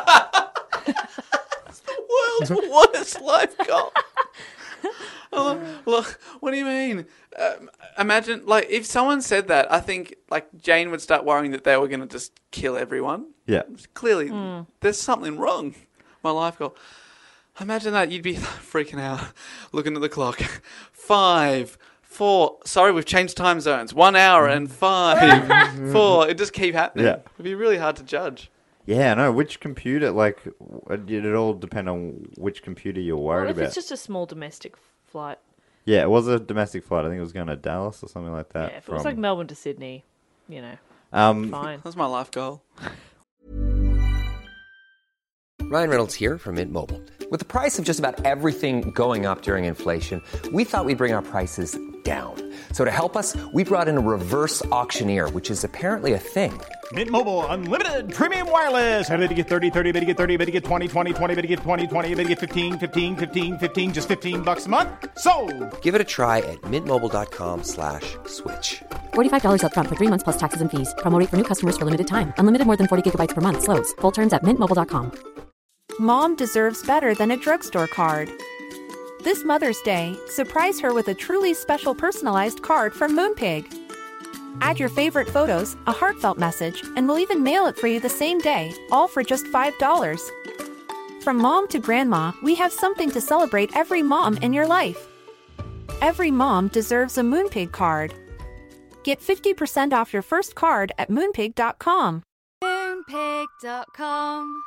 World's worst life goal. Look, what do you mean? Imagine, like, if someone said that, I think, like, Jane would start worrying that they were going to just kill everyone. Yeah. Clearly, there's something wrong. My life goal. Imagine that. You'd be freaking out, looking at the clock. 5, 4. Sorry, we've changed time zones. 1 hour and 5, 4. It just keep happening. Yeah. It'd be really hard to judge. Yeah, no, which computer, like, it all depend on which computer you're worried What if about. it's just a small domestic flight? Yeah, it was a domestic flight. I think it was going to Dallas or something like that. Yeah, if it was like Melbourne to Sydney, you know, fine. That's my life goal. Ryan Reynolds here from Mint Mobile. With the price of just about everything going up during inflation, we thought we'd bring our prices down. So to help us, we brought in a reverse auctioneer, which is apparently a thing. Mint Mobile Unlimited Premium Wireless. How to get 30, 30, bit to get 30, bit to get 20, 20, 20, bit to get 20, 20, bit to get 15, 15, 15, 15, just $15 a month? Sold! Give it a try at mintmobile.com/switch. $45 up front for 3 months plus taxes and fees. Promo rate for new customers for limited time. Unlimited more than 40 gigabytes per month. Slows full terms at mintmobile.com. Mom deserves better than a drugstore card. This Mother's Day, surprise her with a truly special personalized card from Moonpig. Add your favorite photos, a heartfelt message, and we'll even mail it for you the same day, all for just $5. From mom to grandma, we have something to celebrate every mom in your life. Every mom deserves a Moonpig card. Get 50% off your first card at moonpig.com. Moonpig.com.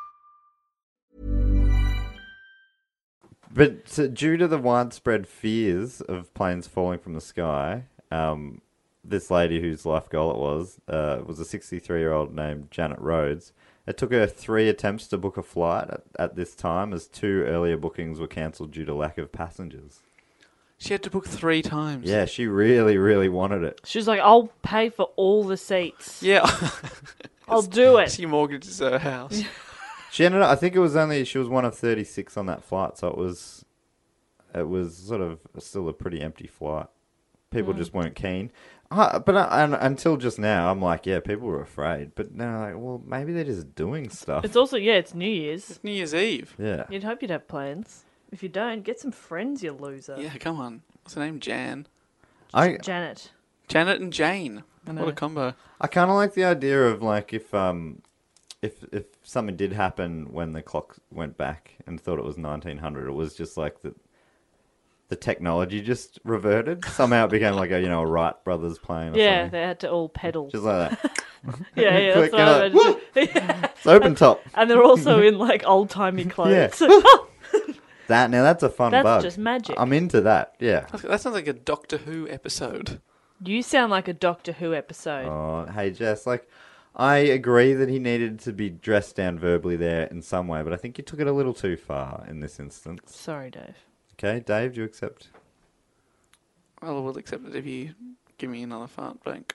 But due to the widespread fears of planes falling from the sky, this lady whose life goal it was a 63-year-old named Janet Rhodes. It took her 3 attempts to book a flight at this time, as 2 earlier bookings were cancelled due to lack of passengers. She had to book 3 times. Yeah, she really, really wanted it. She was like, I'll pay for all the seats. Yeah. I'll do it. She mortgages her house. She ended up, I think she was one of 36 on that flight, so it was sort of still a pretty empty flight. People just weren't keen. But until just now, I'm like, yeah, people were afraid. But now, like, well, maybe they're just doing stuff. It's also, it's New Year's. It's New Year's Eve. Yeah. You'd hope you'd have plans. If you don't, get some friends, you loser. Yeah, come on. What's her name? Jan. Janet. Janet and Jane. What a combo. I kind of like the idea of, like, if something did happen when the clock went back and thought it was 1900, it was just like the technology just reverted. Somehow it became like a Wright brothers plane or Yeah, something. they had to all pedal. Just like that. yeah, that's Quick, what I woo! imagine. It's open top. And they're also in like old-timey clothes. That's a fun That's bug. just magic. I'm into that, yeah. That sounds like a Doctor Who episode. You sound like a Doctor Who episode. Oh, hey, Jess, I agree that he needed to be dressed down verbally there in some way, but I think you took it a little too far in this instance. Sorry, Dave. Okay, Dave, do you accept? I will accept it if you give me another fart bank.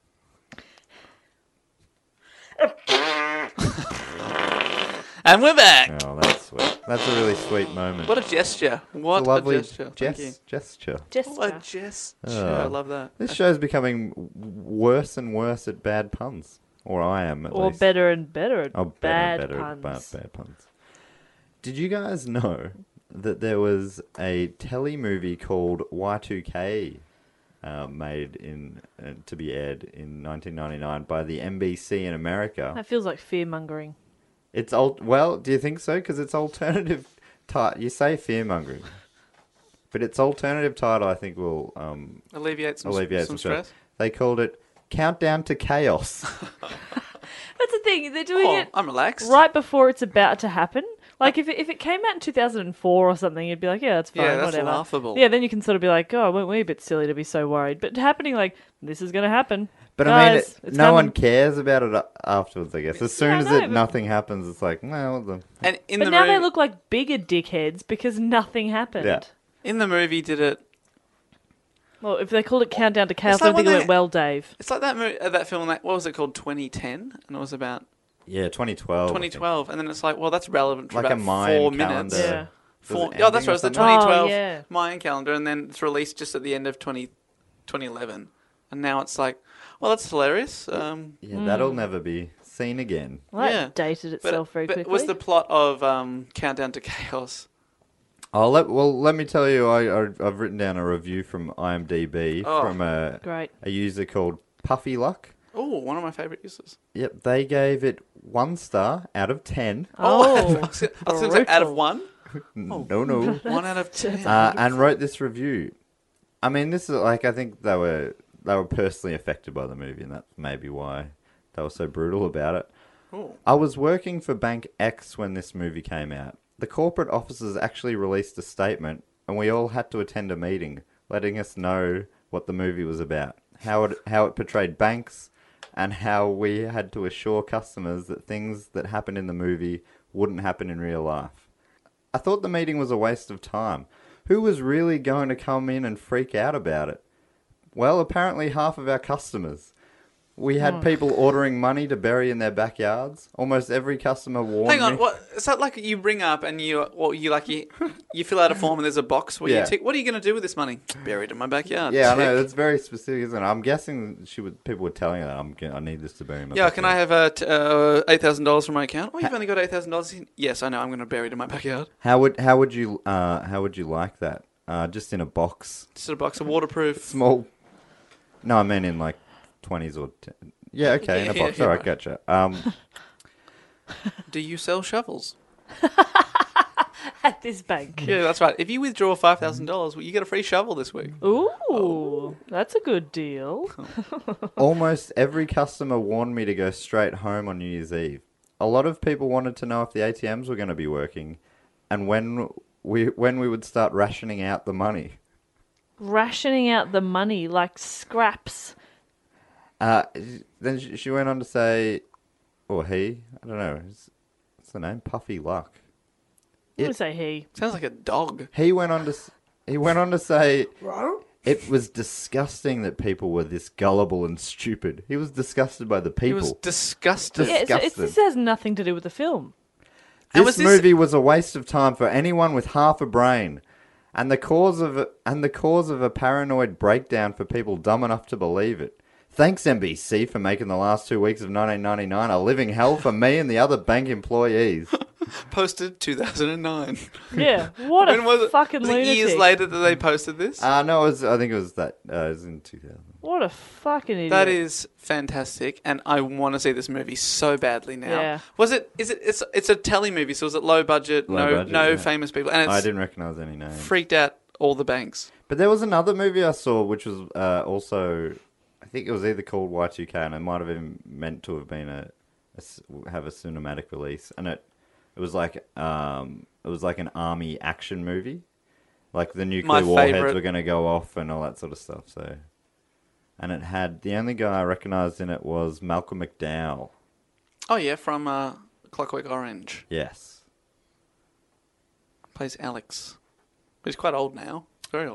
And we're back. Oh, that's sweet. That's a really sweet moment. What a gesture. What It's a lovely a gesture. Thank you. gesture. What a gesture. I love that. This show's becoming worse and worse at bad puns. Or I am, at Or least. better and better at Oh, bad better puns. bad puns. Did you guys know that there was a telly movie called Y2K made to be aired in 1999 by the NBC in America? That feels like fear-mongering. It's well, do you think so? Because it's alternative. You say fear-mongering, but its alternative title, I think, will Alleviate some stress. They called it Countdown to Chaos. That's the thing. They're doing it I'm relaxed. right before it's about to happen. Like, if it came out in 2004 or something, you'd be like, yeah, that's fine, Yeah, that's whatever. laughable. Yeah, then you can sort of be like, oh, weren't we a bit silly to be so worried? But happening like, this is going to happen. But Guys, I mean, it's no one coming. cares about it afterwards, I guess. As soon Yeah, as I know, but- nothing happens, it's like, well, And in But the now movie, they look like bigger dickheads because nothing happened. Yeah. in the movie, did it? Well, if they called it Countdown to Chaos, It's I like don't think when it they- went well, Dave. It's like that film. What was it called? 2010, and it was about yeah, 2012. 2012, and then it's like, well, that's relevant for Like a about Mayan 4 minutes. calendar. Yeah. Was it Oh, that's ending right. or It's the something? 2012 Oh, yeah. Mayan calendar, and then it's released just at the end of 2011. And now it's like, well, that's hilarious. Yeah, that'll never be seen again. Well, that Yeah. dated itself very quickly. was the plot of Countdown to Chaos? Let me tell you, I've written down a review from IMDb from a Great. user called Puffy Luck. Oh, one of my favourite uses. Yep, they gave it 1 star out of 10. Oh, I was going to say out of 1. No. 1 out of 10. And wrote this review. I mean, this is like, I think they were personally affected by the movie, and that's maybe why they were so brutal about it. Ooh. I was working for Bank X when this movie came out. The corporate officers actually released a statement, and we all had to attend a meeting, letting us know what the movie was about, how it portrayed banks, and how we had to assure customers that things that happened in the movie wouldn't happen in real life. I thought the meeting was a waste of time. Who was really going to come in and freak out about it? Well, apparently half of our customers. We had people ordering money to bury in their backyards. Almost every customer warned Hang on, me. what? Is that like you bring up and you fill out a form and there's a box where Yeah. you tick? What are you going to do with this money? Buried in my backyard. Yeah, I Tick. know. That's very specific, isn't it? I'm guessing people were telling her that I need this to bury in my Yeah, backyard. can I have $8,000 from my account? Oh, you've only got $8,000. Yes, I know. I'm going to bury it in my backyard. How would you like that? Just in a box, Just a box of waterproof. small. No, I mean in like 20s or 10. Yeah, okay, in a Yeah, box. yeah, All right, right. gotcha. Do you sell shovels? at this bank. Yeah, that's right. If you withdraw $5,000, well, you get a free shovel this week. Ooh, that's a good deal. Almost every customer warned me to go straight home on New Year's Eve. A lot of people wanted to know if the ATMs were going to be working, and when we would start rationing out the money. Rationing out the money like scraps. Then she went on to say, or he, I don't know, what's the name? Puffy Luck. I'm going to say he. Sounds like a dog. He went on to say it was disgusting that people were this gullible and stupid. He was disgusted by the He people. was disgusted. Yeah, Disgusting. this has nothing to do with the film. And This was this- movie was a waste of time for anyone with half a brain, and the cause of a paranoid breakdown for people dumb enough to believe it. Thanks NBC for making the last 2 weeks of 1999 a living hell for me and the other bank employees. Posted 2009. Yeah, what When a was it? fucking Was it lunatic. years later that they posted this? No, I think it was that. It was in 2000. What a fucking idiot. That is fantastic, and I want to see this movie so badly now. Yeah. Was it? It's a telly movie, so was it low budget? Low budget, no yeah. famous people, and I it's didn't recognize any names. freaked out all the banks. But there was another movie I saw which was also, I think it was either called Y2K, and it might have been meant to have been have a cinematic release, and it was like an army action movie, like the nuclear warheads favourite. were going to go off and all that sort of stuff. So, and it had the only guy I recognized in it was Malcolm McDowell. Oh yeah, from Clockwork Orange. Yes. Plays Alex. He's quite old now. Very old.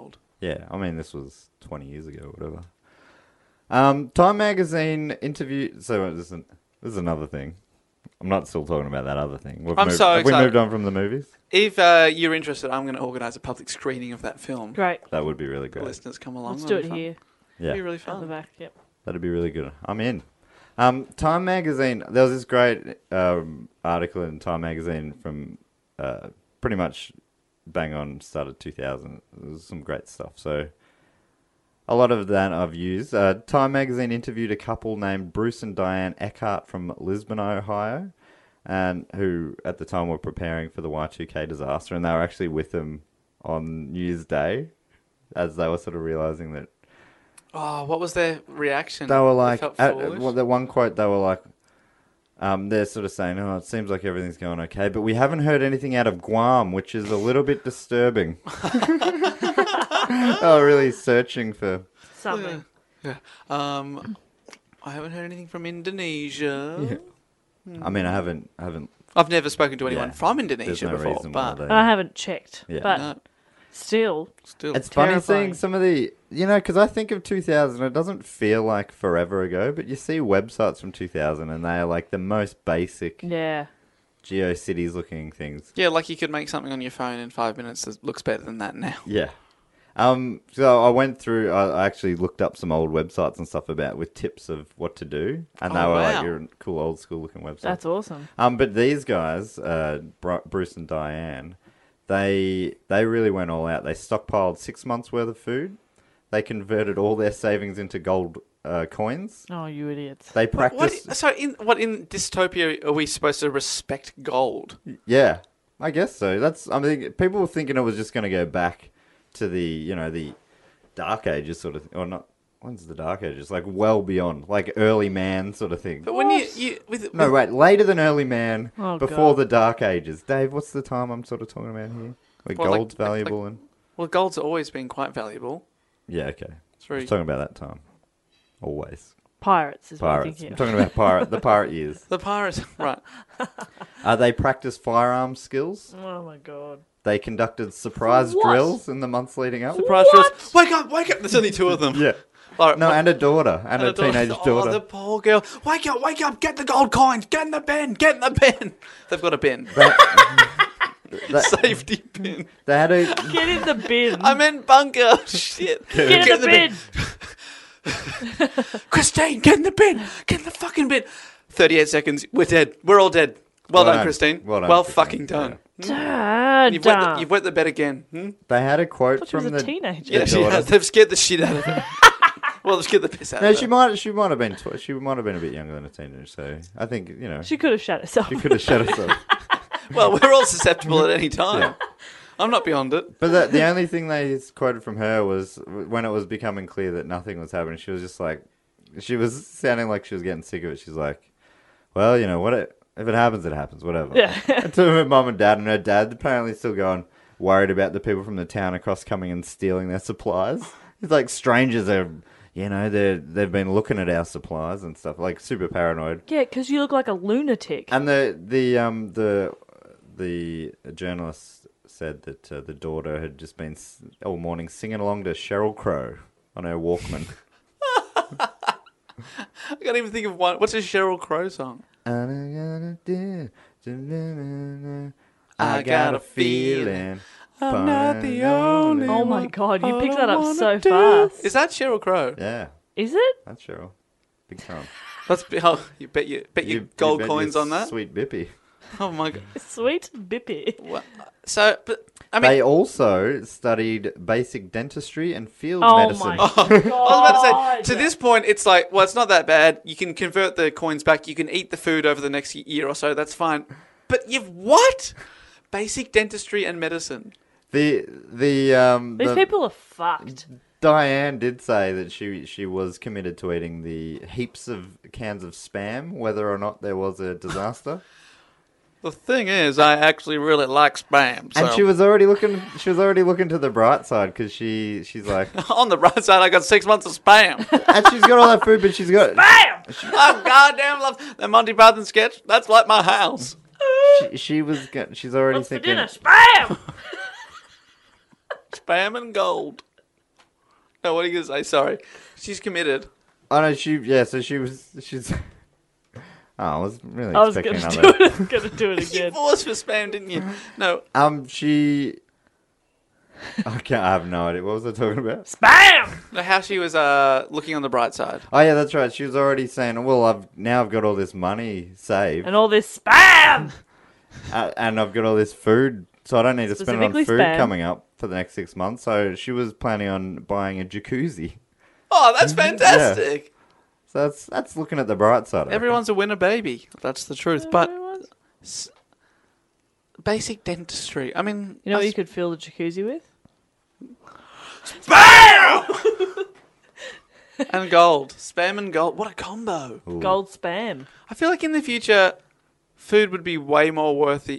Yeah, I mean, this was 20 years ago, or whatever. Time magazine interview. So this is another thing. I'm not still talking about that other thing. I'm so Have we excited. moved on from the movies? If you're interested, I'm going to organise a public screening of that film. Great. That would be really The great. listeners come along. Let's that'd do it be fun. here. Yeah, It'd be really At the fun. back. Yep. that'd be really good. I'm in. Time magazine. There was this great article in Time magazine from pretty much bang on started 2000. There was some great stuff. So a lot of that I've used. Time magazine interviewed a couple named Bruce and Diane Eckhart from Lisbon, Ohio, and who at the time were preparing for the Y2K disaster, and they were actually with them on New Year's Day as they were sort of realizing that. Oh, what was their reaction? They were like, felt at foolish? the one quote, they were like, they're sort of saying, oh, it seems like everything's going okay, but we haven't heard anything out of Guam, which is a little bit disturbing. They were really searching for... Something. Yeah. I haven't heard anything from Indonesia. I mean, I haven't. I've never spoken to anyone Yeah. from There's Indonesia no before, reason why but they... I haven't checked, Yeah. but no, still. still. It's funny Terrifying. seeing some of the, because I think of 2000, it doesn't feel like forever ago, but you see websites from 2000 and they are like the most basic Yeah. GeoCities looking things. Yeah, like you could make something on your phone in 5 minutes that looks better than that now. Yeah. So I went through, I actually looked up some old websites and stuff with tips of what to do. And they Oh, were wow. like your cool old school looking websites. That's awesome. But these guys, Bruce and Diane, they really went all out. They stockpiled 6 months worth of food. They converted all their savings into gold coins. Oh, you idiots. They What, practiced. in dystopia are we supposed to respect gold? Yeah, I guess so. I mean, people were thinking it was just going to go back to the, the Dark Ages sort of, or not. When's the Dark Ages? Like well beyond, like early man sort of thing. But when you with No, wait, later than early man, Oh, before God. the Dark Ages. Dave, what's the time I'm sort of talking about here? Where Well, like- gold's valuable and... well, gold's always been quite valuable. Yeah, okay. It's I very was talking about that time. Always. Pirates is what I Pirates. think. I'm talking about the pirate years. the pirates, right? They practiced firearms skills. Oh my god. They conducted surprise What? drills in the months leading up. Surprise drills. Wake up! Wake up! There's only two of them. Yeah. All right, No, and a daughter. And a daughter. teenage Oh, daughter. the poor girl. Wake up! Wake up! Get the gold coins! Get in the bin! Get in the bin! They've got a bin. Safety bin. They had a... Get in the bin. I'm in bunker. Shit. Get in the bin. Christine, get in the bin. Get in the fucking bin. 38 seconds. We're dead. We're all dead. Well done, Christine. Well done, Well Christine. fucking done. Dad. You've wet the bed again. Hmm? They had a quote thought she was from a the... teenager. Yeah, the she daughter. has. They've scared the shit out of her. Well, they've scared the piss out No, of her. she might have been she might have been a bit younger than a teenager, so I think, She could have shut herself. she could have shut herself. Well, we're all susceptible at any time. Yeah. I'm not beyond it. But the only thing they quoted from her was when it was becoming clear that nothing was happening, she was just like, she was sounding like she was getting sick of it. She's like, well, if it happens, it happens, whatever. Yeah. And to her mum and dad, and her dad apparently still going, worried about the people from the town across coming and stealing their supplies. It's like strangers are, they've been looking at our supplies and stuff, like super paranoid. Yeah, because you look like a lunatic. And the journalist said that the daughter had just been all morning singing along to Sheryl Crow on her Walkman. I can't even think of one. What's a Sheryl Crow song? I got a feeling. I'm not the only Oh my one. god, you I picked don't that up wanna so do- fast. Is that Sheryl Crow? Yeah, Is it? that's Sheryl. Big time. You bet your gold bet coins your on that. Sweet Bippy. Oh my god. Sweet Bippy. Well, so, but I mean, They also studied basic dentistry and field Oh medicine. my god. I was about to say, to this point, it's like, well, it's not that bad. You can convert the coins back. You can eat the food over the next year or so. That's fine. But you've what? Basic dentistry and medicine. These people are fucked. Diane did say that she was committed to eating the heaps of cans of Spam, whether or not there was a disaster. The thing is, I actually really like Spam. So. And she was already looking. She was already looking to the bright side because she's like, on the right side, I got 6 months of Spam. and she's got all that food, but she's got. Bam! I goddamn love the Monty Python sketch. That's like my house. She's already What's for thinking. dinner? Spam! Spam and gold. No, what are you going to say? Sorry. She's committed. Oh no, she's. Oh, I was really I was expecting going another. to do it You again. paused for spam, didn't you? No. She. Okay, I have no idea. What was I talking about? Spam! No, how she was looking on the bright side. Oh yeah, that's right. She was already saying, "Well, I've got all this money saved, And all this spam! and I've got all this food, so I don't need to spend it on Specifically food spam. coming up for the next 6 months." So she was planning on buying a jacuzzi. Oh, that's fantastic. So that's looking at the bright side. I reckon. Everyone's a winner, baby. That's the truth. But basic dentistry. I mean, You know what you could fill the jacuzzi with? Spam! And gold. Spam and gold. What a combo. Gold spam. I feel like in the future, food would be way more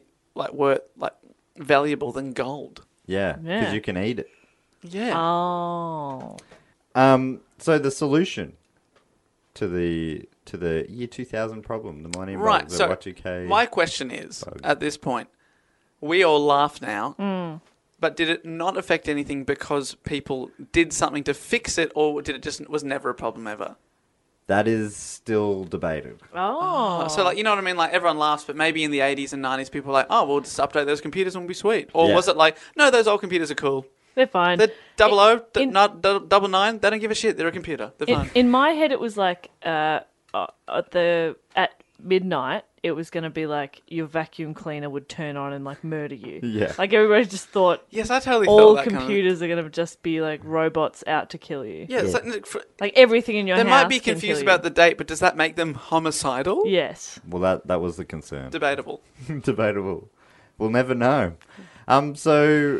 valuable than gold. Yeah, because Yeah. you can eat it. Yeah. Oh. So the solution to the year 2000 problem, the Millennium Right. Bug, the So Y2K. my question is, at this point, we all laugh now, but did it not affect anything because people did something to fix it, or did it just was never a problem ever? That is still debated. Oh. So, like, you know what I mean? Like, everyone laughs, but maybe in the 80s and 90s, people were like, oh, we'll just update those computers and we'll be sweet. Or Yeah. was it like, no, those old computers are cool. They're fine. They're 00, In- not 99, they don't give a shit. They're a computer. They're fine. In my head, it was like at midnight, it was going to be like your vacuum cleaner would turn on and like murder you. Yeah. Like everybody just thought Yes, I totally all thought that computers are going to just be like robots out to kill you. Yeah, it's Yeah. like, Like everything in your they house. might be can confused kill you. about the date, but does that make them homicidal? Yes. Well, that was the concern. Debatable. Debatable. We'll never know. So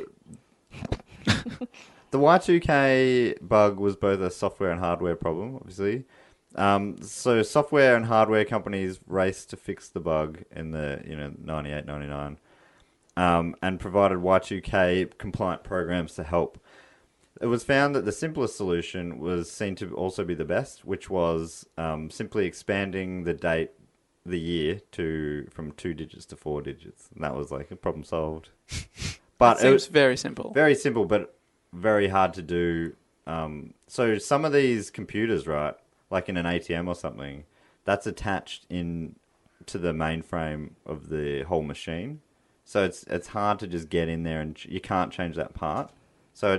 the Y2K bug was both a software and hardware problem, obviously. So software and hardware companies raced to fix the bug in the 98, 99, and provided Y2K compliant programs to help. It was found that the simplest solution was seen to also be the best, which was simply expanding the year from 2 digits to 4 digits, and that was like a problem solved. But It seems very simple. very simple, but very hard to do. So some of these computers, right, like in an ATM or something, that's attached in to the mainframe of the whole machine. So it's hard to just get in there, and you can't change that part. So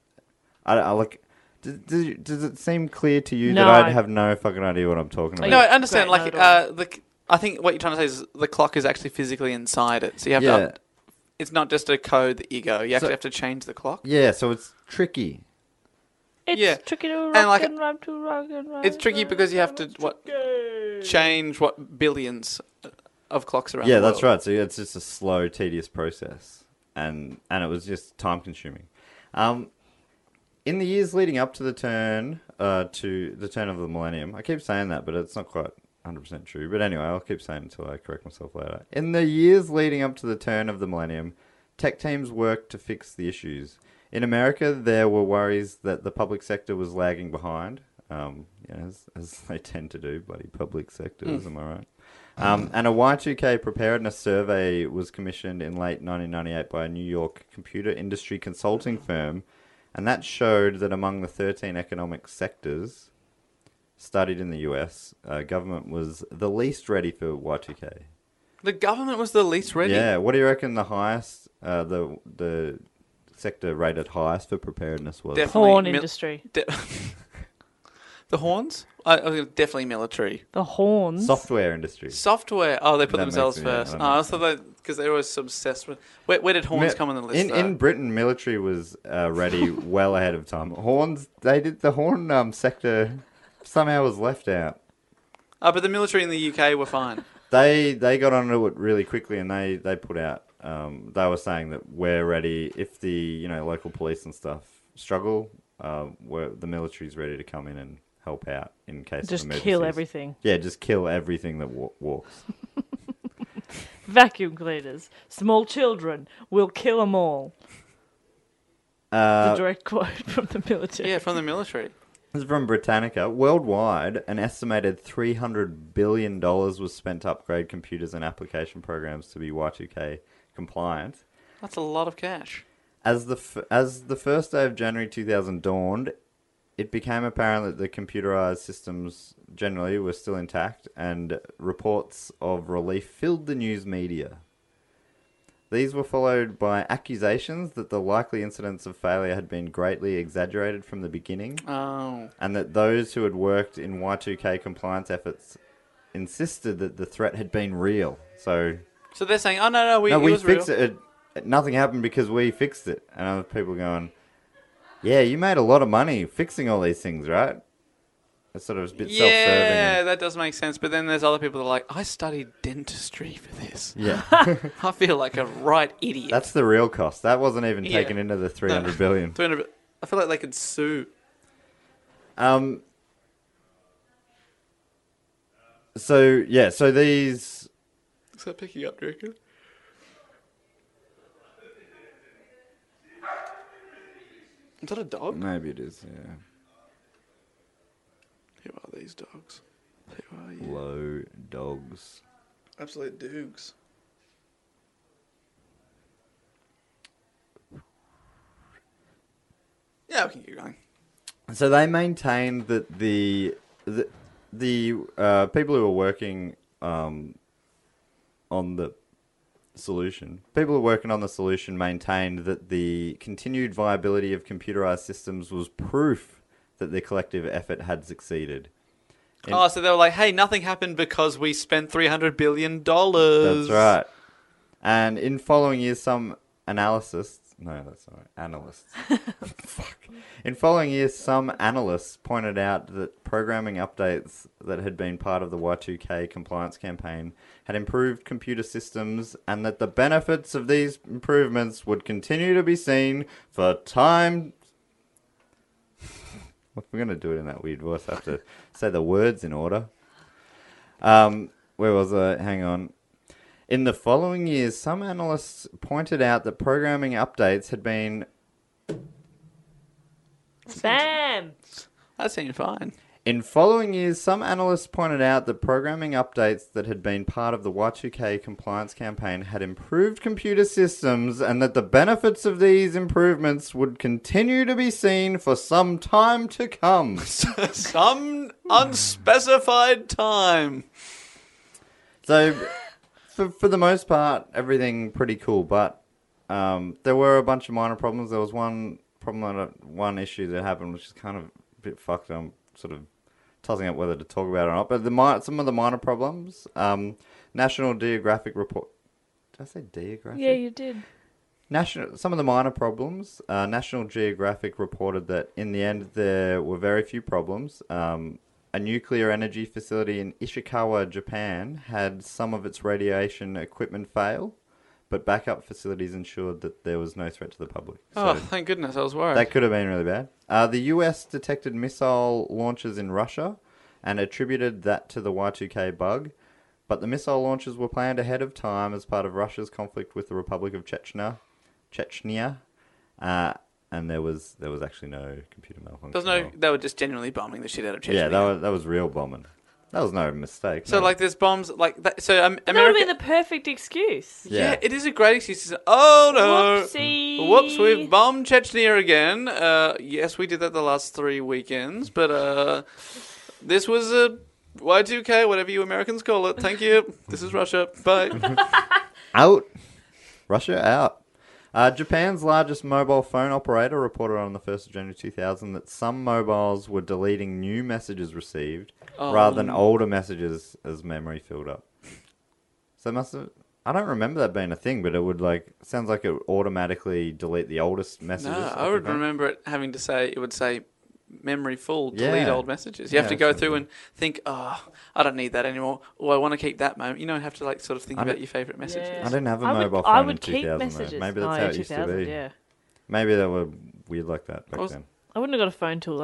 I like. Does it seem clear to you No, that I- I have no fucking idea what I'm talking about? No, I understand. Great, Like, I think what you're trying to say is the clock is actually physically inside it. So you have to. It's not just a code that you go. You actually have to change the clock. Yeah, so it's tricky. It's Yeah. tricky to rock And, like, and roll to rock and roll. It's tricky because you have to change billions of clocks around. Yeah, the that's world. right. So it's just a slow, tedious process, and it was just time consuming. In the years leading up to the turn of the millennium, I keep saying that, but it's not quite 100% true. But anyway, I'll keep saying it until I correct myself later. In the years leading up to the turn of the millennium, tech teams worked to fix the issues. In America, there were worries that the public sector was lagging behind, as they tend to do, bloody public sectors, am I right? And a Y2K preparedness survey was commissioned in late 1998 by a New York computer industry consulting firm, and that showed that among the 13 economic sectors studied in the US, government was the least ready for Y2K. The government was the least ready. Yeah, what do you reckon the highest, the sector rated highest for preparedness was? Definitely Porn industry. The horns? Definitely military. The horns. Software industry. Software. Oh, they put That themselves makes me- yeah, first. that I makes thought because they were always obsessed with. Where did horns come on the list? In Britain, military was ready well ahead of time. Horns, the horn sector somehow was left out. But the military in the UK were fine. They got onto it really quickly, and they put out. They were saying that we're ready if the local police and stuff struggle. The military's ready to come in and help out in case Just of emergencies. kill everything. Yeah, just kill everything that walks. Vacuum cleaners. Small children. We'll kill them all. The direct quote from the military. Yeah, from the military. This is from Britannica. Worldwide, an estimated $300 billion was spent to upgrade computers and application programs to be Y2K compliant. That's a lot of cash. As the first day of January 2000 dawned, it became apparent that the computerized systems generally were still intact, and reports of relief filled the news media. These were followed by accusations that the likely incidents of failure had been greatly exaggerated from the beginning, and that those who had worked in Y2K compliance efforts insisted that the threat had been real. So they're saying, "Oh no, we fixed real. it. Nothing happened because we fixed it." And other people going, "Yeah, you made a lot of money fixing all these things, right?" It's sort of a bit self-serving. Yeah, that does make sense. But then there's other people that are like, "I studied dentistry for this." Yeah. I feel like a right idiot. That's the real cost. That wasn't even taken into the 300 billion. 300. I feel like they could sue. So these... Is that picking up, do you reckon? Is that a dog? Maybe it is, yeah. Who are these dogs? Who are you? Low dogs. Absolute doogs. Yeah, we can keep going. So they maintained that the people who were working on the solution, maintained that the continued viability of computerized systems was proof that the collective effort had succeeded. So they were like, hey, nothing happened because we spent $300 billion. That's right. And in following years, some analysts... No, that's not right. Analysts. Fuck. In following years, some analysts pointed out that programming updates that had been part of the Y2K compliance campaign had improved computer systems, and that the benefits of these improvements would continue to be seen for time... If we're going to do it in that weird voice, I have to say the words in order. Where was I? Hang on. In the following years, some analysts pointed out that programming updates had been... Bam! That seemed fine. In following years, some analysts pointed out that programming updates that had been part of the Y2K compliance campaign had improved computer systems, and that the benefits of these improvements would continue to be seen for some time to come. Some unspecified time. So, for the most part, everything pretty cool, but there were a bunch of minor problems. There was one issue that happened, which is kind of a bit fucked. I'm sort of tossing up whether to talk about it or not. But some of the minor problems, National Geographic report. Did I say Geographic? Yeah, you did. Some of the minor problems. National Geographic reported that in the end there were very few problems. A nuclear energy facility in Ishikawa, Japan, had some of its radiation equipment fail, but backup facilities ensured that there was no threat to the public. So thank goodness, I was worried. That could have been really bad. The US detected missile launches in Russia and attributed that to the Y2K bug, but the missile launches were planned ahead of time as part of Russia's conflict with the Republic of Chechnya, and there was actually no computer malfunction. They were just genuinely bombing the shit out of Chechnya. Yeah, that was real bombing. That was no mistake. So, like, there's bombs, like, that, so America... That would have been the perfect excuse. Yeah, it is a great excuse to say, oh, no. Whoopsie. Whoops, we've bombed Chechnya again. Yes, we did that the last 3 weekends, but this was a Y2K, whatever you Americans call it. Thank you. This is Russia. Bye. Out. Russia out. Japan's largest mobile phone operator reported on the 1st of January 2000 that some mobiles were deleting new messages received rather than older messages as memory filled up. So it must have... I don't remember that being a thing, but it would sounds like it would automatically delete the oldest messages. No, I would remember it having to say, it would say memory full, delete old messages. You have to go through and think, I don't need that anymore. Or I want to keep that moment. You don't have to sort of think about your favourite messages. I didn't have a mobile phone in 2000. Keep messages. Maybe that's how it used to be. Yeah. Maybe they were weird like that back then. I wouldn't have got a phone till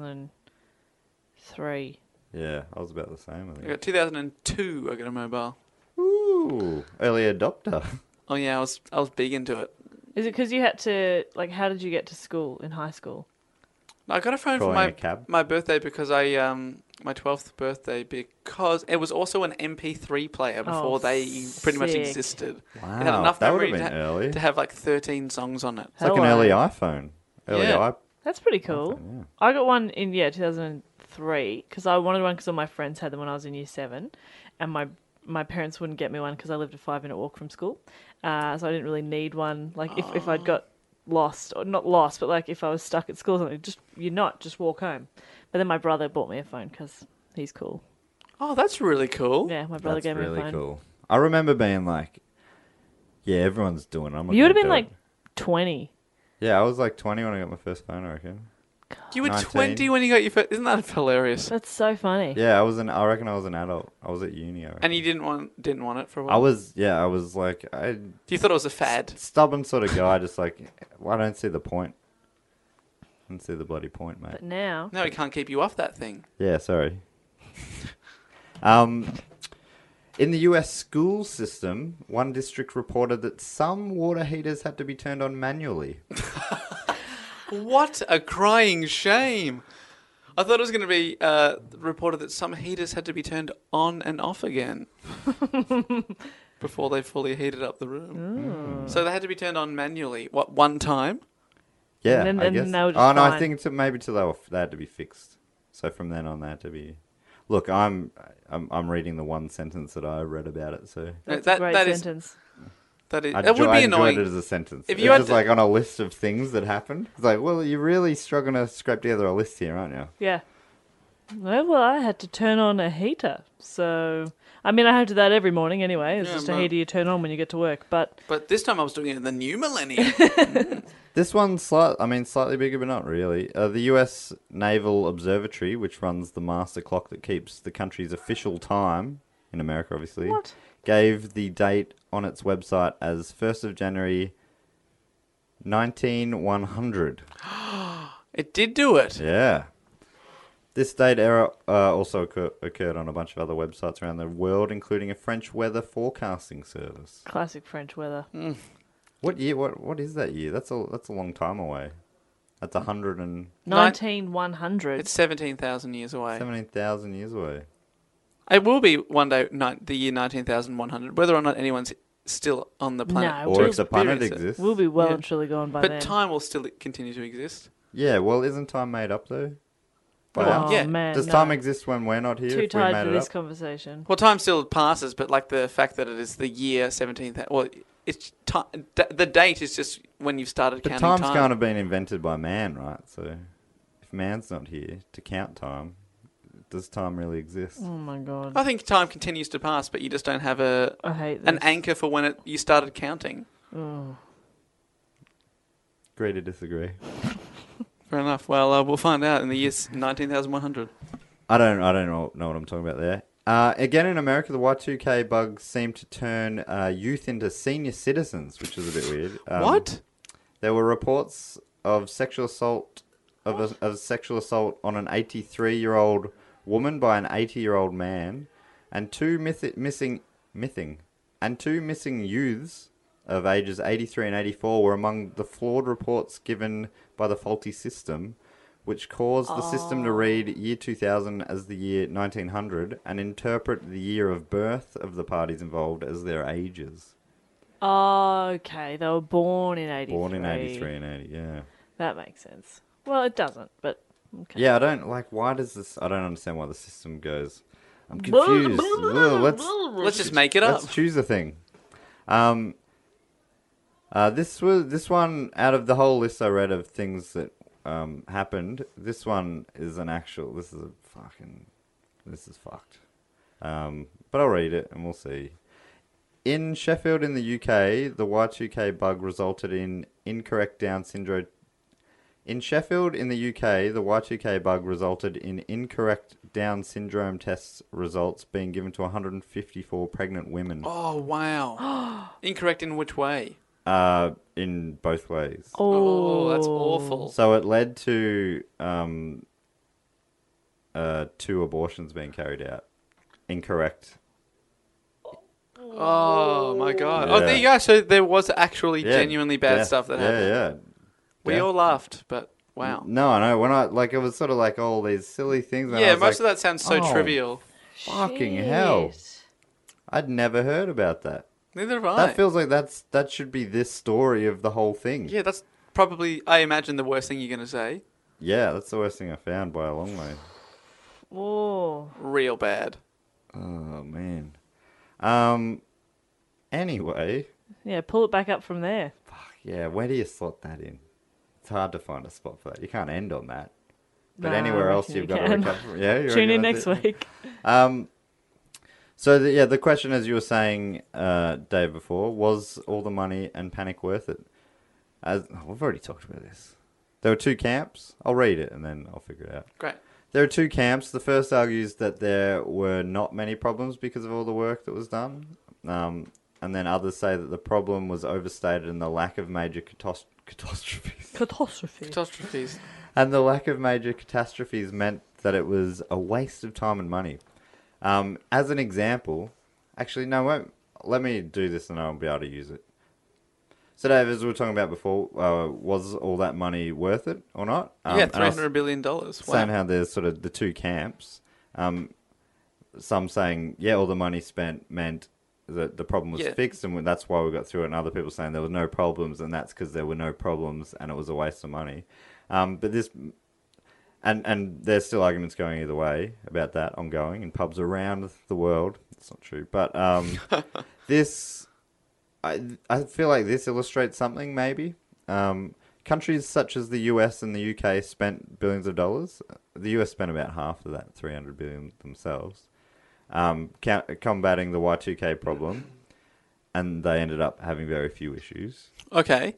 2003. Yeah, I was about the same. I think. I got 2002. I got a mobile. Ooh, early adopter. Oh yeah, I was big into it. Is it because you had to how did you get to school in high school? I got a phone for my birthday because my 12th birthday, because it was also an MP3 player before they pretty much existed. Wow, it had enough that memory would have been early. to have 13 songs on it. It's like an early iPhone. Early That's pretty cool. I got one in 2003 because I wanted one because all my friends had them when I was in year 7, and my parents wouldn't get me one because I lived a 5-minute walk from school, so I didn't really need one. Like if I'd got lost, or not lost, but like if I was stuck at school or something, just walk home. But then my brother bought me a phone because he's cool. Oh, that's really cool. Yeah, my brother gave me a phone. That's really cool. I remember being like, yeah, everyone's doing it. I'm not You would have gonna been do like it. 20. Yeah, I was like 20 when I got my first phone, I reckon. You were 19. 20 when you got your first... Isn't that hilarious? That's so funny. Yeah, I reckon I was an adult. I was at uni, I reckon. And you didn't want it for a while? I was like... You thought it was a fad? Stubborn sort of guy, just like, well, I don't see the point. I don't see the bloody point, mate. But now... No, we can't keep you off that thing. Yeah, sorry. In the US school system, one district reported that some water heaters had to be turned on manually. What a crying shame. I thought it was going to be reported that some heaters had to be turned on and off again before they fully heated up the room. So they had to be turned on manually. What, one time? Yeah, And I then guess. they were just I fine. think maybe till they had to be fixed. So from then on, they had to be... Look, I'm reading the one sentence that I read about it, so... That's That- a great that is- sentence. That I would be annoying. enjoyed it as a sentence. If It's you had just to- like on a list of things that happened. It's like, well, you're really struggling to scrape together a list here, aren't you? Yeah. Well, I had to turn on a heater. So, I mean, I have to do that every morning anyway. It's Yeah, just a but- heater you turn on when you get to work. But But this time I was doing it in the new millennium. This one's slightly bigger, but not really. The U.S. Naval Observatory, which runs the master clock that keeps the country's official time, in America obviously, What? gave the date on its website as 1st of January 19100. It did do it. Yeah. This date error also occurred on a bunch of other websites around the world, including a French weather forecasting service. classic French weather. What year? What is that year? That's a long time away. That's 19100. It's 17,000 years away. 17,000 years away. It will be one day, the year 19,100, whether or not anyone's still on the planet. No, Or we'll if the planet experience it. exists. We'll be well Yeah. and truly gone by But then. time will still continue to exist. Yeah, well, isn't time made up though? By Oh, us? yeah. man. Does no. time exist when we're not here? Too if we tired made for it this up? conversation. Well, time still passes, but like the fact that it is the year 17,000... Well, it's the date is just when you've started But counting time's time. kind of been invented by man, right? So if man's not here to count time, does time really exist? Oh my god. I think time continues to pass, but you just don't have I hate this. an anchor for when you started counting. Oh. Agree to disagree. Fair enough. Well, we'll find out in the year 19,100. I don't know what I'm talking about there. Again, in America, the Y2K bug seemed to turn youth into senior citizens, which is a bit weird. What? There were reports of sexual assault of sexual assault on an 83-year-old woman by an 80-year-old man, and two missing youths of ages 83 and 84 were among the flawed reports given by the faulty system, which caused the system to read year 2000 as the year 1900 and interpret the year of birth of the parties involved as their ages. Oh, okay. They were born in 83. Born in 83 and 80, yeah. That makes sense. Well, it doesn't, but okay. Yeah, I don't understand why the system goes. I'm confused. Ugh, Let's just make it up. Let's choose a thing. This one out of the whole list I read of things that happened. This one is this is fucked. But I'll read it and we'll see. In Sheffield in the UK, the Y2K bug resulted in incorrect Down syndrome. In Sheffield in the UK, the Y2K bug resulted in incorrect Down syndrome test results being given to 154 pregnant women. Oh, wow. Incorrect in which way? In both ways. Oh, that's awful. So it led to 2 abortions being carried out. Incorrect. Oh, my God. Yeah. Oh, there you go. So there was actually Yeah, genuinely bad death. stuff that happened. Yeah. We all laughed, but wow. No, I know. When it was sort of like all these silly things. And I Yeah, was most of like, that sounds so oh, trivial. Fucking hell. Shit. I'd never heard about that. Neither have I. That feels like that should be this story of the whole thing. Yeah, that's probably, I imagine, the worst thing you're going to say. Yeah, that's the worst thing I found by a long way. Oh. Real bad. Oh, man. Anyway, Yeah, pull it back up from there. yeah, where do you slot that in? It's hard to find a spot for that. You can't end on that. But Nah, anywhere I else reckon you've you got to can. recover. Yeah, you Tune reckon in that's next it? week. So, the question, as you were saying, Dave, before, was all the money and panic worth it? We've already talked about this. There were two camps. I'll read it and then I'll figure it out. Great. There are two camps. The first argues that there were not many problems because of all the work that was done. And then others say that the problem was overstated and the lack of major catastrophes. Catastrophes. And the lack of major catastrophes meant that it was a waste of time and money. As an example, actually, no, let me do this and I'll be able to use it. So, Dave, as we were talking about before, was all that money worth it or not? Yeah, $300 billion. Wow. Saying how there's sort of the two camps. Some saying, yeah, all the money spent meant that the problem was fixed and that's why we got through it. And other people saying there were no problems and that's because there were no problems and it was a waste of money. But this... And there's still arguments going either way about that ongoing in pubs around the world. It's not true. But I feel like this illustrates something maybe. Countries such as the US and the UK spent billions of dollars. The US spent about half of that, $300 billion themselves, combating the Y2K problem. And they ended up having very few issues. Okay.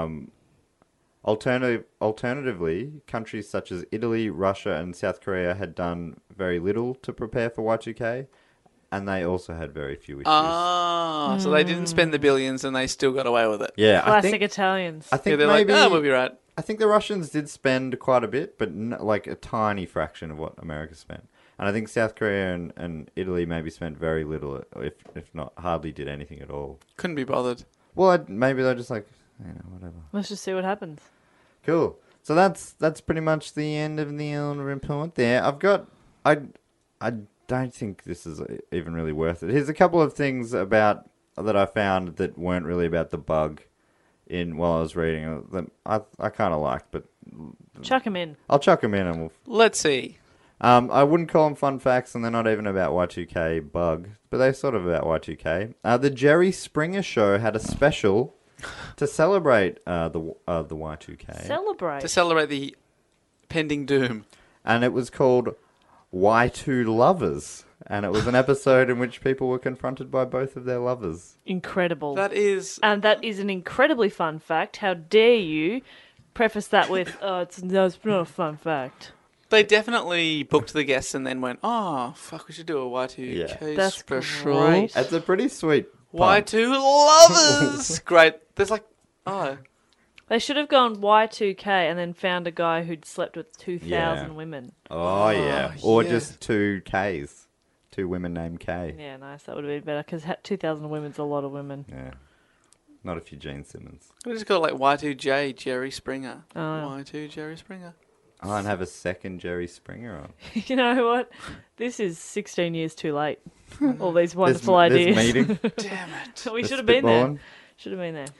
Alternatively, countries such as Italy, Russia, and South Korea had done very little to prepare for Y2K, and they also had very few issues. So they didn't spend the billions and they still got away with it. Yeah, Classic Italians. I think they're maybe, like, we'll be right. I think the Russians did spend quite a bit, but like a tiny fraction of what America spent. And I think South Korea and Italy maybe spent very little, if not hardly did anything at all. Couldn't be bothered. Well, maybe they're just like, whatever. Let's just see what happens. Cool. So that's pretty much the end of the report there. I don't think this is even really worth it. Here's a couple of things that I found that weren't really about the bug while I was reading that I kind of liked, but Chuck him in. I'll chuck them in and we'll... Let's see. I wouldn't call them fun facts, and they're not even about Y2K bug, but they're sort of about Y2K. The Jerry Springer Show had a special to celebrate the Y2K. Celebrate. To celebrate the pending doom. And it was called Y2 Lovers. And it was an episode in which people were confronted by both of their lovers. Incredible. And that is an incredibly fun fact. How dare you preface that with, it's not a fun fact. They definitely booked the guests and then went, oh, fuck, we should do a Y2K That's special. great. It's a pretty sweet Y2 Lovers! Great. There's like, They should have gone Y2K and then found a guy who'd slept with 2,000 women. Oh, yeah. Or just 2 Ks. 2 women named K. Yeah, nice. That would have been better because 2,000 women's a lot of women. Yeah. Not if you're Gene Simmons. We just got like Y2J, Jerry Springer. Oh. Y2 Jerry Springer. Oh, and have a second Jerry Springer on. You know what? This is 16 years too late. All these wonderful ideas. This meeting. Damn it. We The should have been there. spitballing. Should have been there.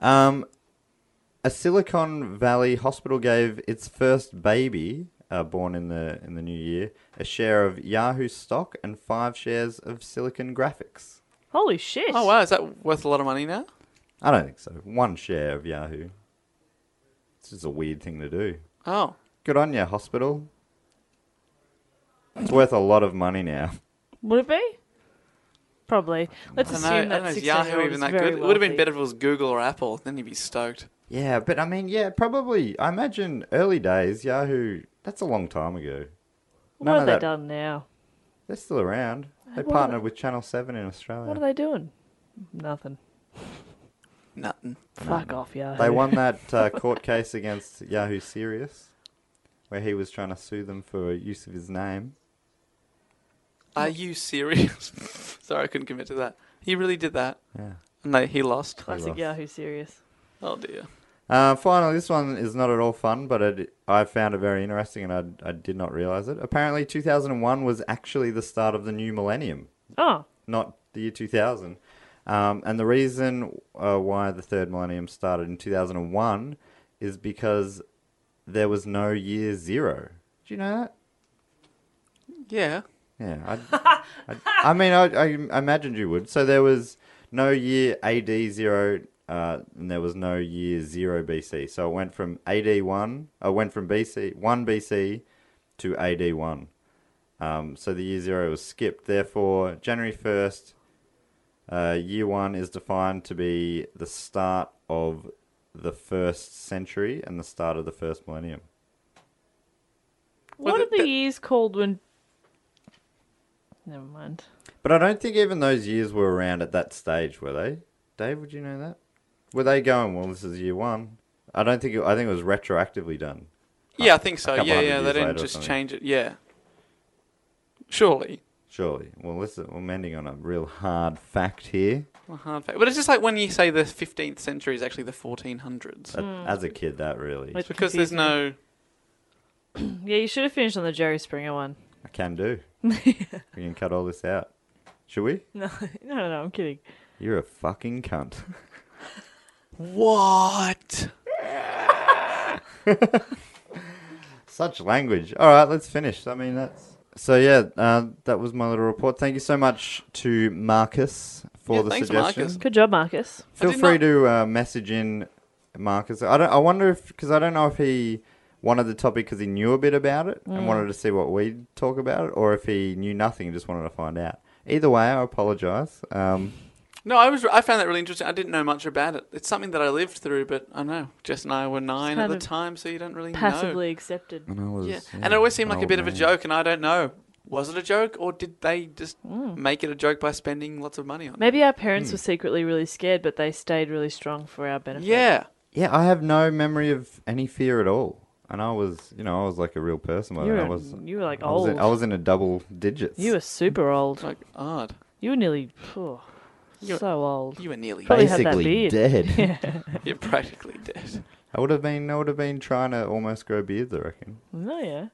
A Silicon Valley hospital gave its first baby, born in the new year, a share of Yahoo stock and 5 shares of Silicon Graphics. Holy shit. Oh, wow. Is that worth a lot of money now? I don't think so. 1 share of Yahoo. It's just a weird thing to do. Oh. Good on you, hospital. It's worth a lot of money now. Would it be? Probably. Let's assume that is 16-year-old Yahoo is even that very good? It would have been wealthy. better if it was Google or Apple. Then you'd be stoked. Yeah, but I mean, probably. I imagine early days, Yahoo, that's a long time ago. What have they done now? They're still around. They What partnered with Channel 7 in Australia. What are they doing? Nothing. Nothing. Fuck off, Yahoo. They won that court case against Yahoo Serious, where he was trying to sue them for use of his name. Are you serious? Sorry, I couldn't commit to that. He really did that. Yeah. And he lost. Classic lost. Yahoo serious. Oh, dear. Finally, this one is not at all fun, but I found it very interesting and I did not realise it. Apparently, 2001 was actually the start of the new millennium. Oh. Not the year 2000. And the reason why the third millennium started in 2001 is because there was no year 0. Do you know that? Yeah. Yeah. I mean, I imagined you would. So there was no year AD 0, and there was no year 0 BC. So it went from AD 1, went from BC 1 BC to AD 1. So the year 0 was skipped. Therefore, January 1st, year 1 is defined to be the start of the first century and the start of the first millennium. What are the years called when... Never mind. But I don't think even those years were around at that stage, were they? Dave, would you know that? Were they going, well, this is year 1? I think it was retroactively done. Yeah, I think so. A couple Yeah, hundred yeah. years They didn't later or just something. change it. Yeah. Surely. Well, listen, we're ending on a real hard fact here. A hard fact. But it's just like when you say the 15th century is actually the 1400s. As a kid, that really... It's Because there's no... Yeah, you should have finished on the Jerry Springer one. I can do. We can cut all this out. Should we? No, I'm kidding. You're a fucking cunt. What? Such language. All right, let's finish. I mean, that's... So, yeah, that was my little report. Thank you so much to Marcus for the thanks, suggestion. Marcus. Good job, Marcus. Feel did free not- to message in Marcus. I wonder if... Because I don't know if he wanted the topic because he knew a bit about it and wanted to see what we'd talk about it, or if he knew nothing and just wanted to find out. Either way, I apologise. No, I found that really interesting. I didn't know much about it. It's something that I lived through, but I know Jess and I were 9 at kind the of time, so you don't really Passively accepted. And I was, know. And it always seemed like a bit of a man. joke, and I don't know. Was it a joke, or did they just make it a joke by spending lots of money on it? Maybe our parents were secretly really scared, but they stayed really strong for our benefit. Yeah. Yeah, I have no memory of any fear at all. And I was, I was like a real person. You were like old. I was in a double digits. You were super old. It's like odd. You were nearly so old. You were nearly Probably had that basically beard. dead. You're practically dead. I would have been trying to almost grow beards, I reckon. Oh, yeah.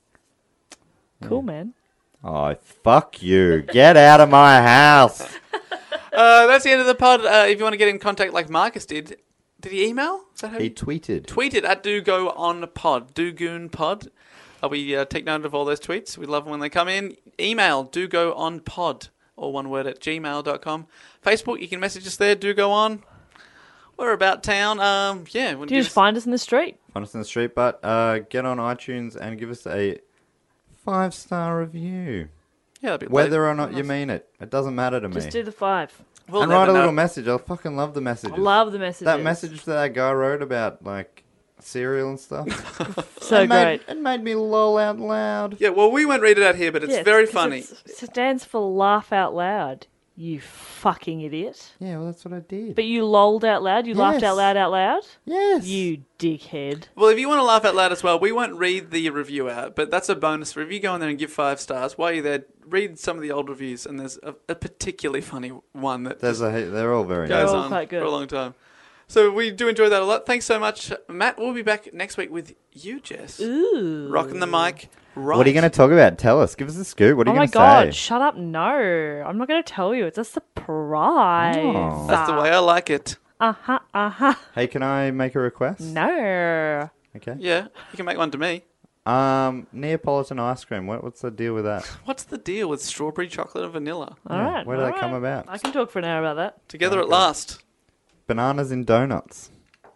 Cool, man. Oh, fuck you. Get out of my house. That's the end of the pod. If you want to get in contact like Marcus did he email? Is that how He tweeted. Tweeted at Do Go On Pod, Dogoon Pod. We take note of all those tweets. We love them when they come in. Email Do Go On Pod, or one word, at gmail.com. Facebook, you can message us there. Do Go On. We're about town. Yeah. Do you just find us in the street? Find us in the street, but get on iTunes and give us a 5-star review. Yeah, that'd be Whether or not you mean it. It doesn't matter to me. Just do the 5. We'll and never write a know. little message. I fucking love the messages. I love the messages. That message that guy wrote about, like, cereal and stuff. So great. It made me lol out loud. Yeah, well, we won't read it out here, but it's Yeah, very 'cause funny. It stands for laugh out loud. You fucking idiot. Yeah, well, that's what I did. But you lolled out loud? You laughed Yes. out loud? Yes. You dickhead. Well, if you want to laugh out loud as well, we won't read the review out, but that's a bonus for if you go in there and give 5 stars. While you're there, read some of the old reviews, and there's a particularly funny one that They're all very goes nice. all on quite good. for a long time. So we do enjoy that a lot. Thanks so much, Matt. We'll be back next week with you, Jess. Ooh. Rocking the mic. Right. What are you going to talk about? Tell us. Give us a scoop. What are Oh you my going to god, say? shut up. No. I'm not going to tell you. It's a surprise. Oh. That's the way I like it. Uh-huh. Hey, can I make a request? No. Okay. Yeah, you can make one to me. Neapolitan ice cream. What's the deal with that? What's the deal with strawberry chocolate and vanilla? All right. Where did all that come right. about? I can talk for an hour about that. Together at last. Bananas in donuts.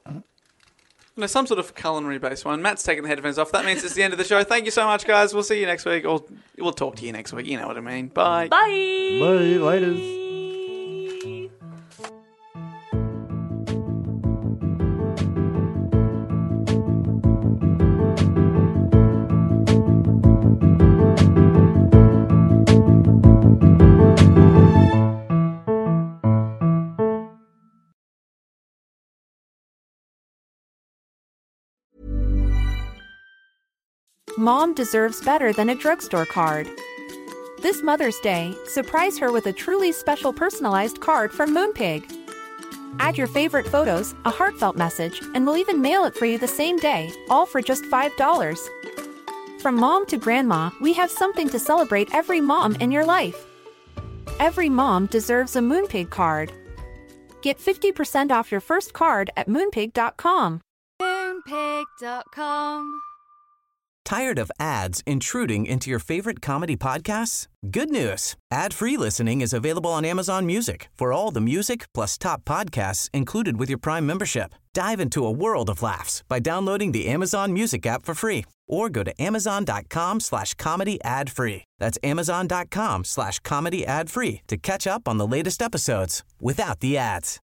No, some sort of culinary-based one. Matt's taking the headphones off. That means it's the end of the show. Thank you so much, guys. We'll see you next week. Or we'll talk to you next week. You know what I mean. Bye. Bye. Bye. Laters. Mom deserves better than a drugstore card. This Mother's Day, surprise her with a truly special personalized card from Moonpig. Add your favorite photos, a heartfelt message, and we'll even mail it for you the same day, all for just $5. From mom to grandma, we have something to celebrate every mom in your life. Every mom deserves a Moonpig card. Get 50% off your first card at moonpig.com. Moonpig. Moonpig.com. Tired of ads intruding into your favorite comedy podcasts? Good news. Ad-free listening is available on Amazon Music for all the music plus top podcasts included with your Prime membership. Dive into a world of laughs by downloading the Amazon Music app for free or go to amazon.com/comedy ad-free. That's amazon.com/comedy ad-free to catch up on the latest episodes without the ads.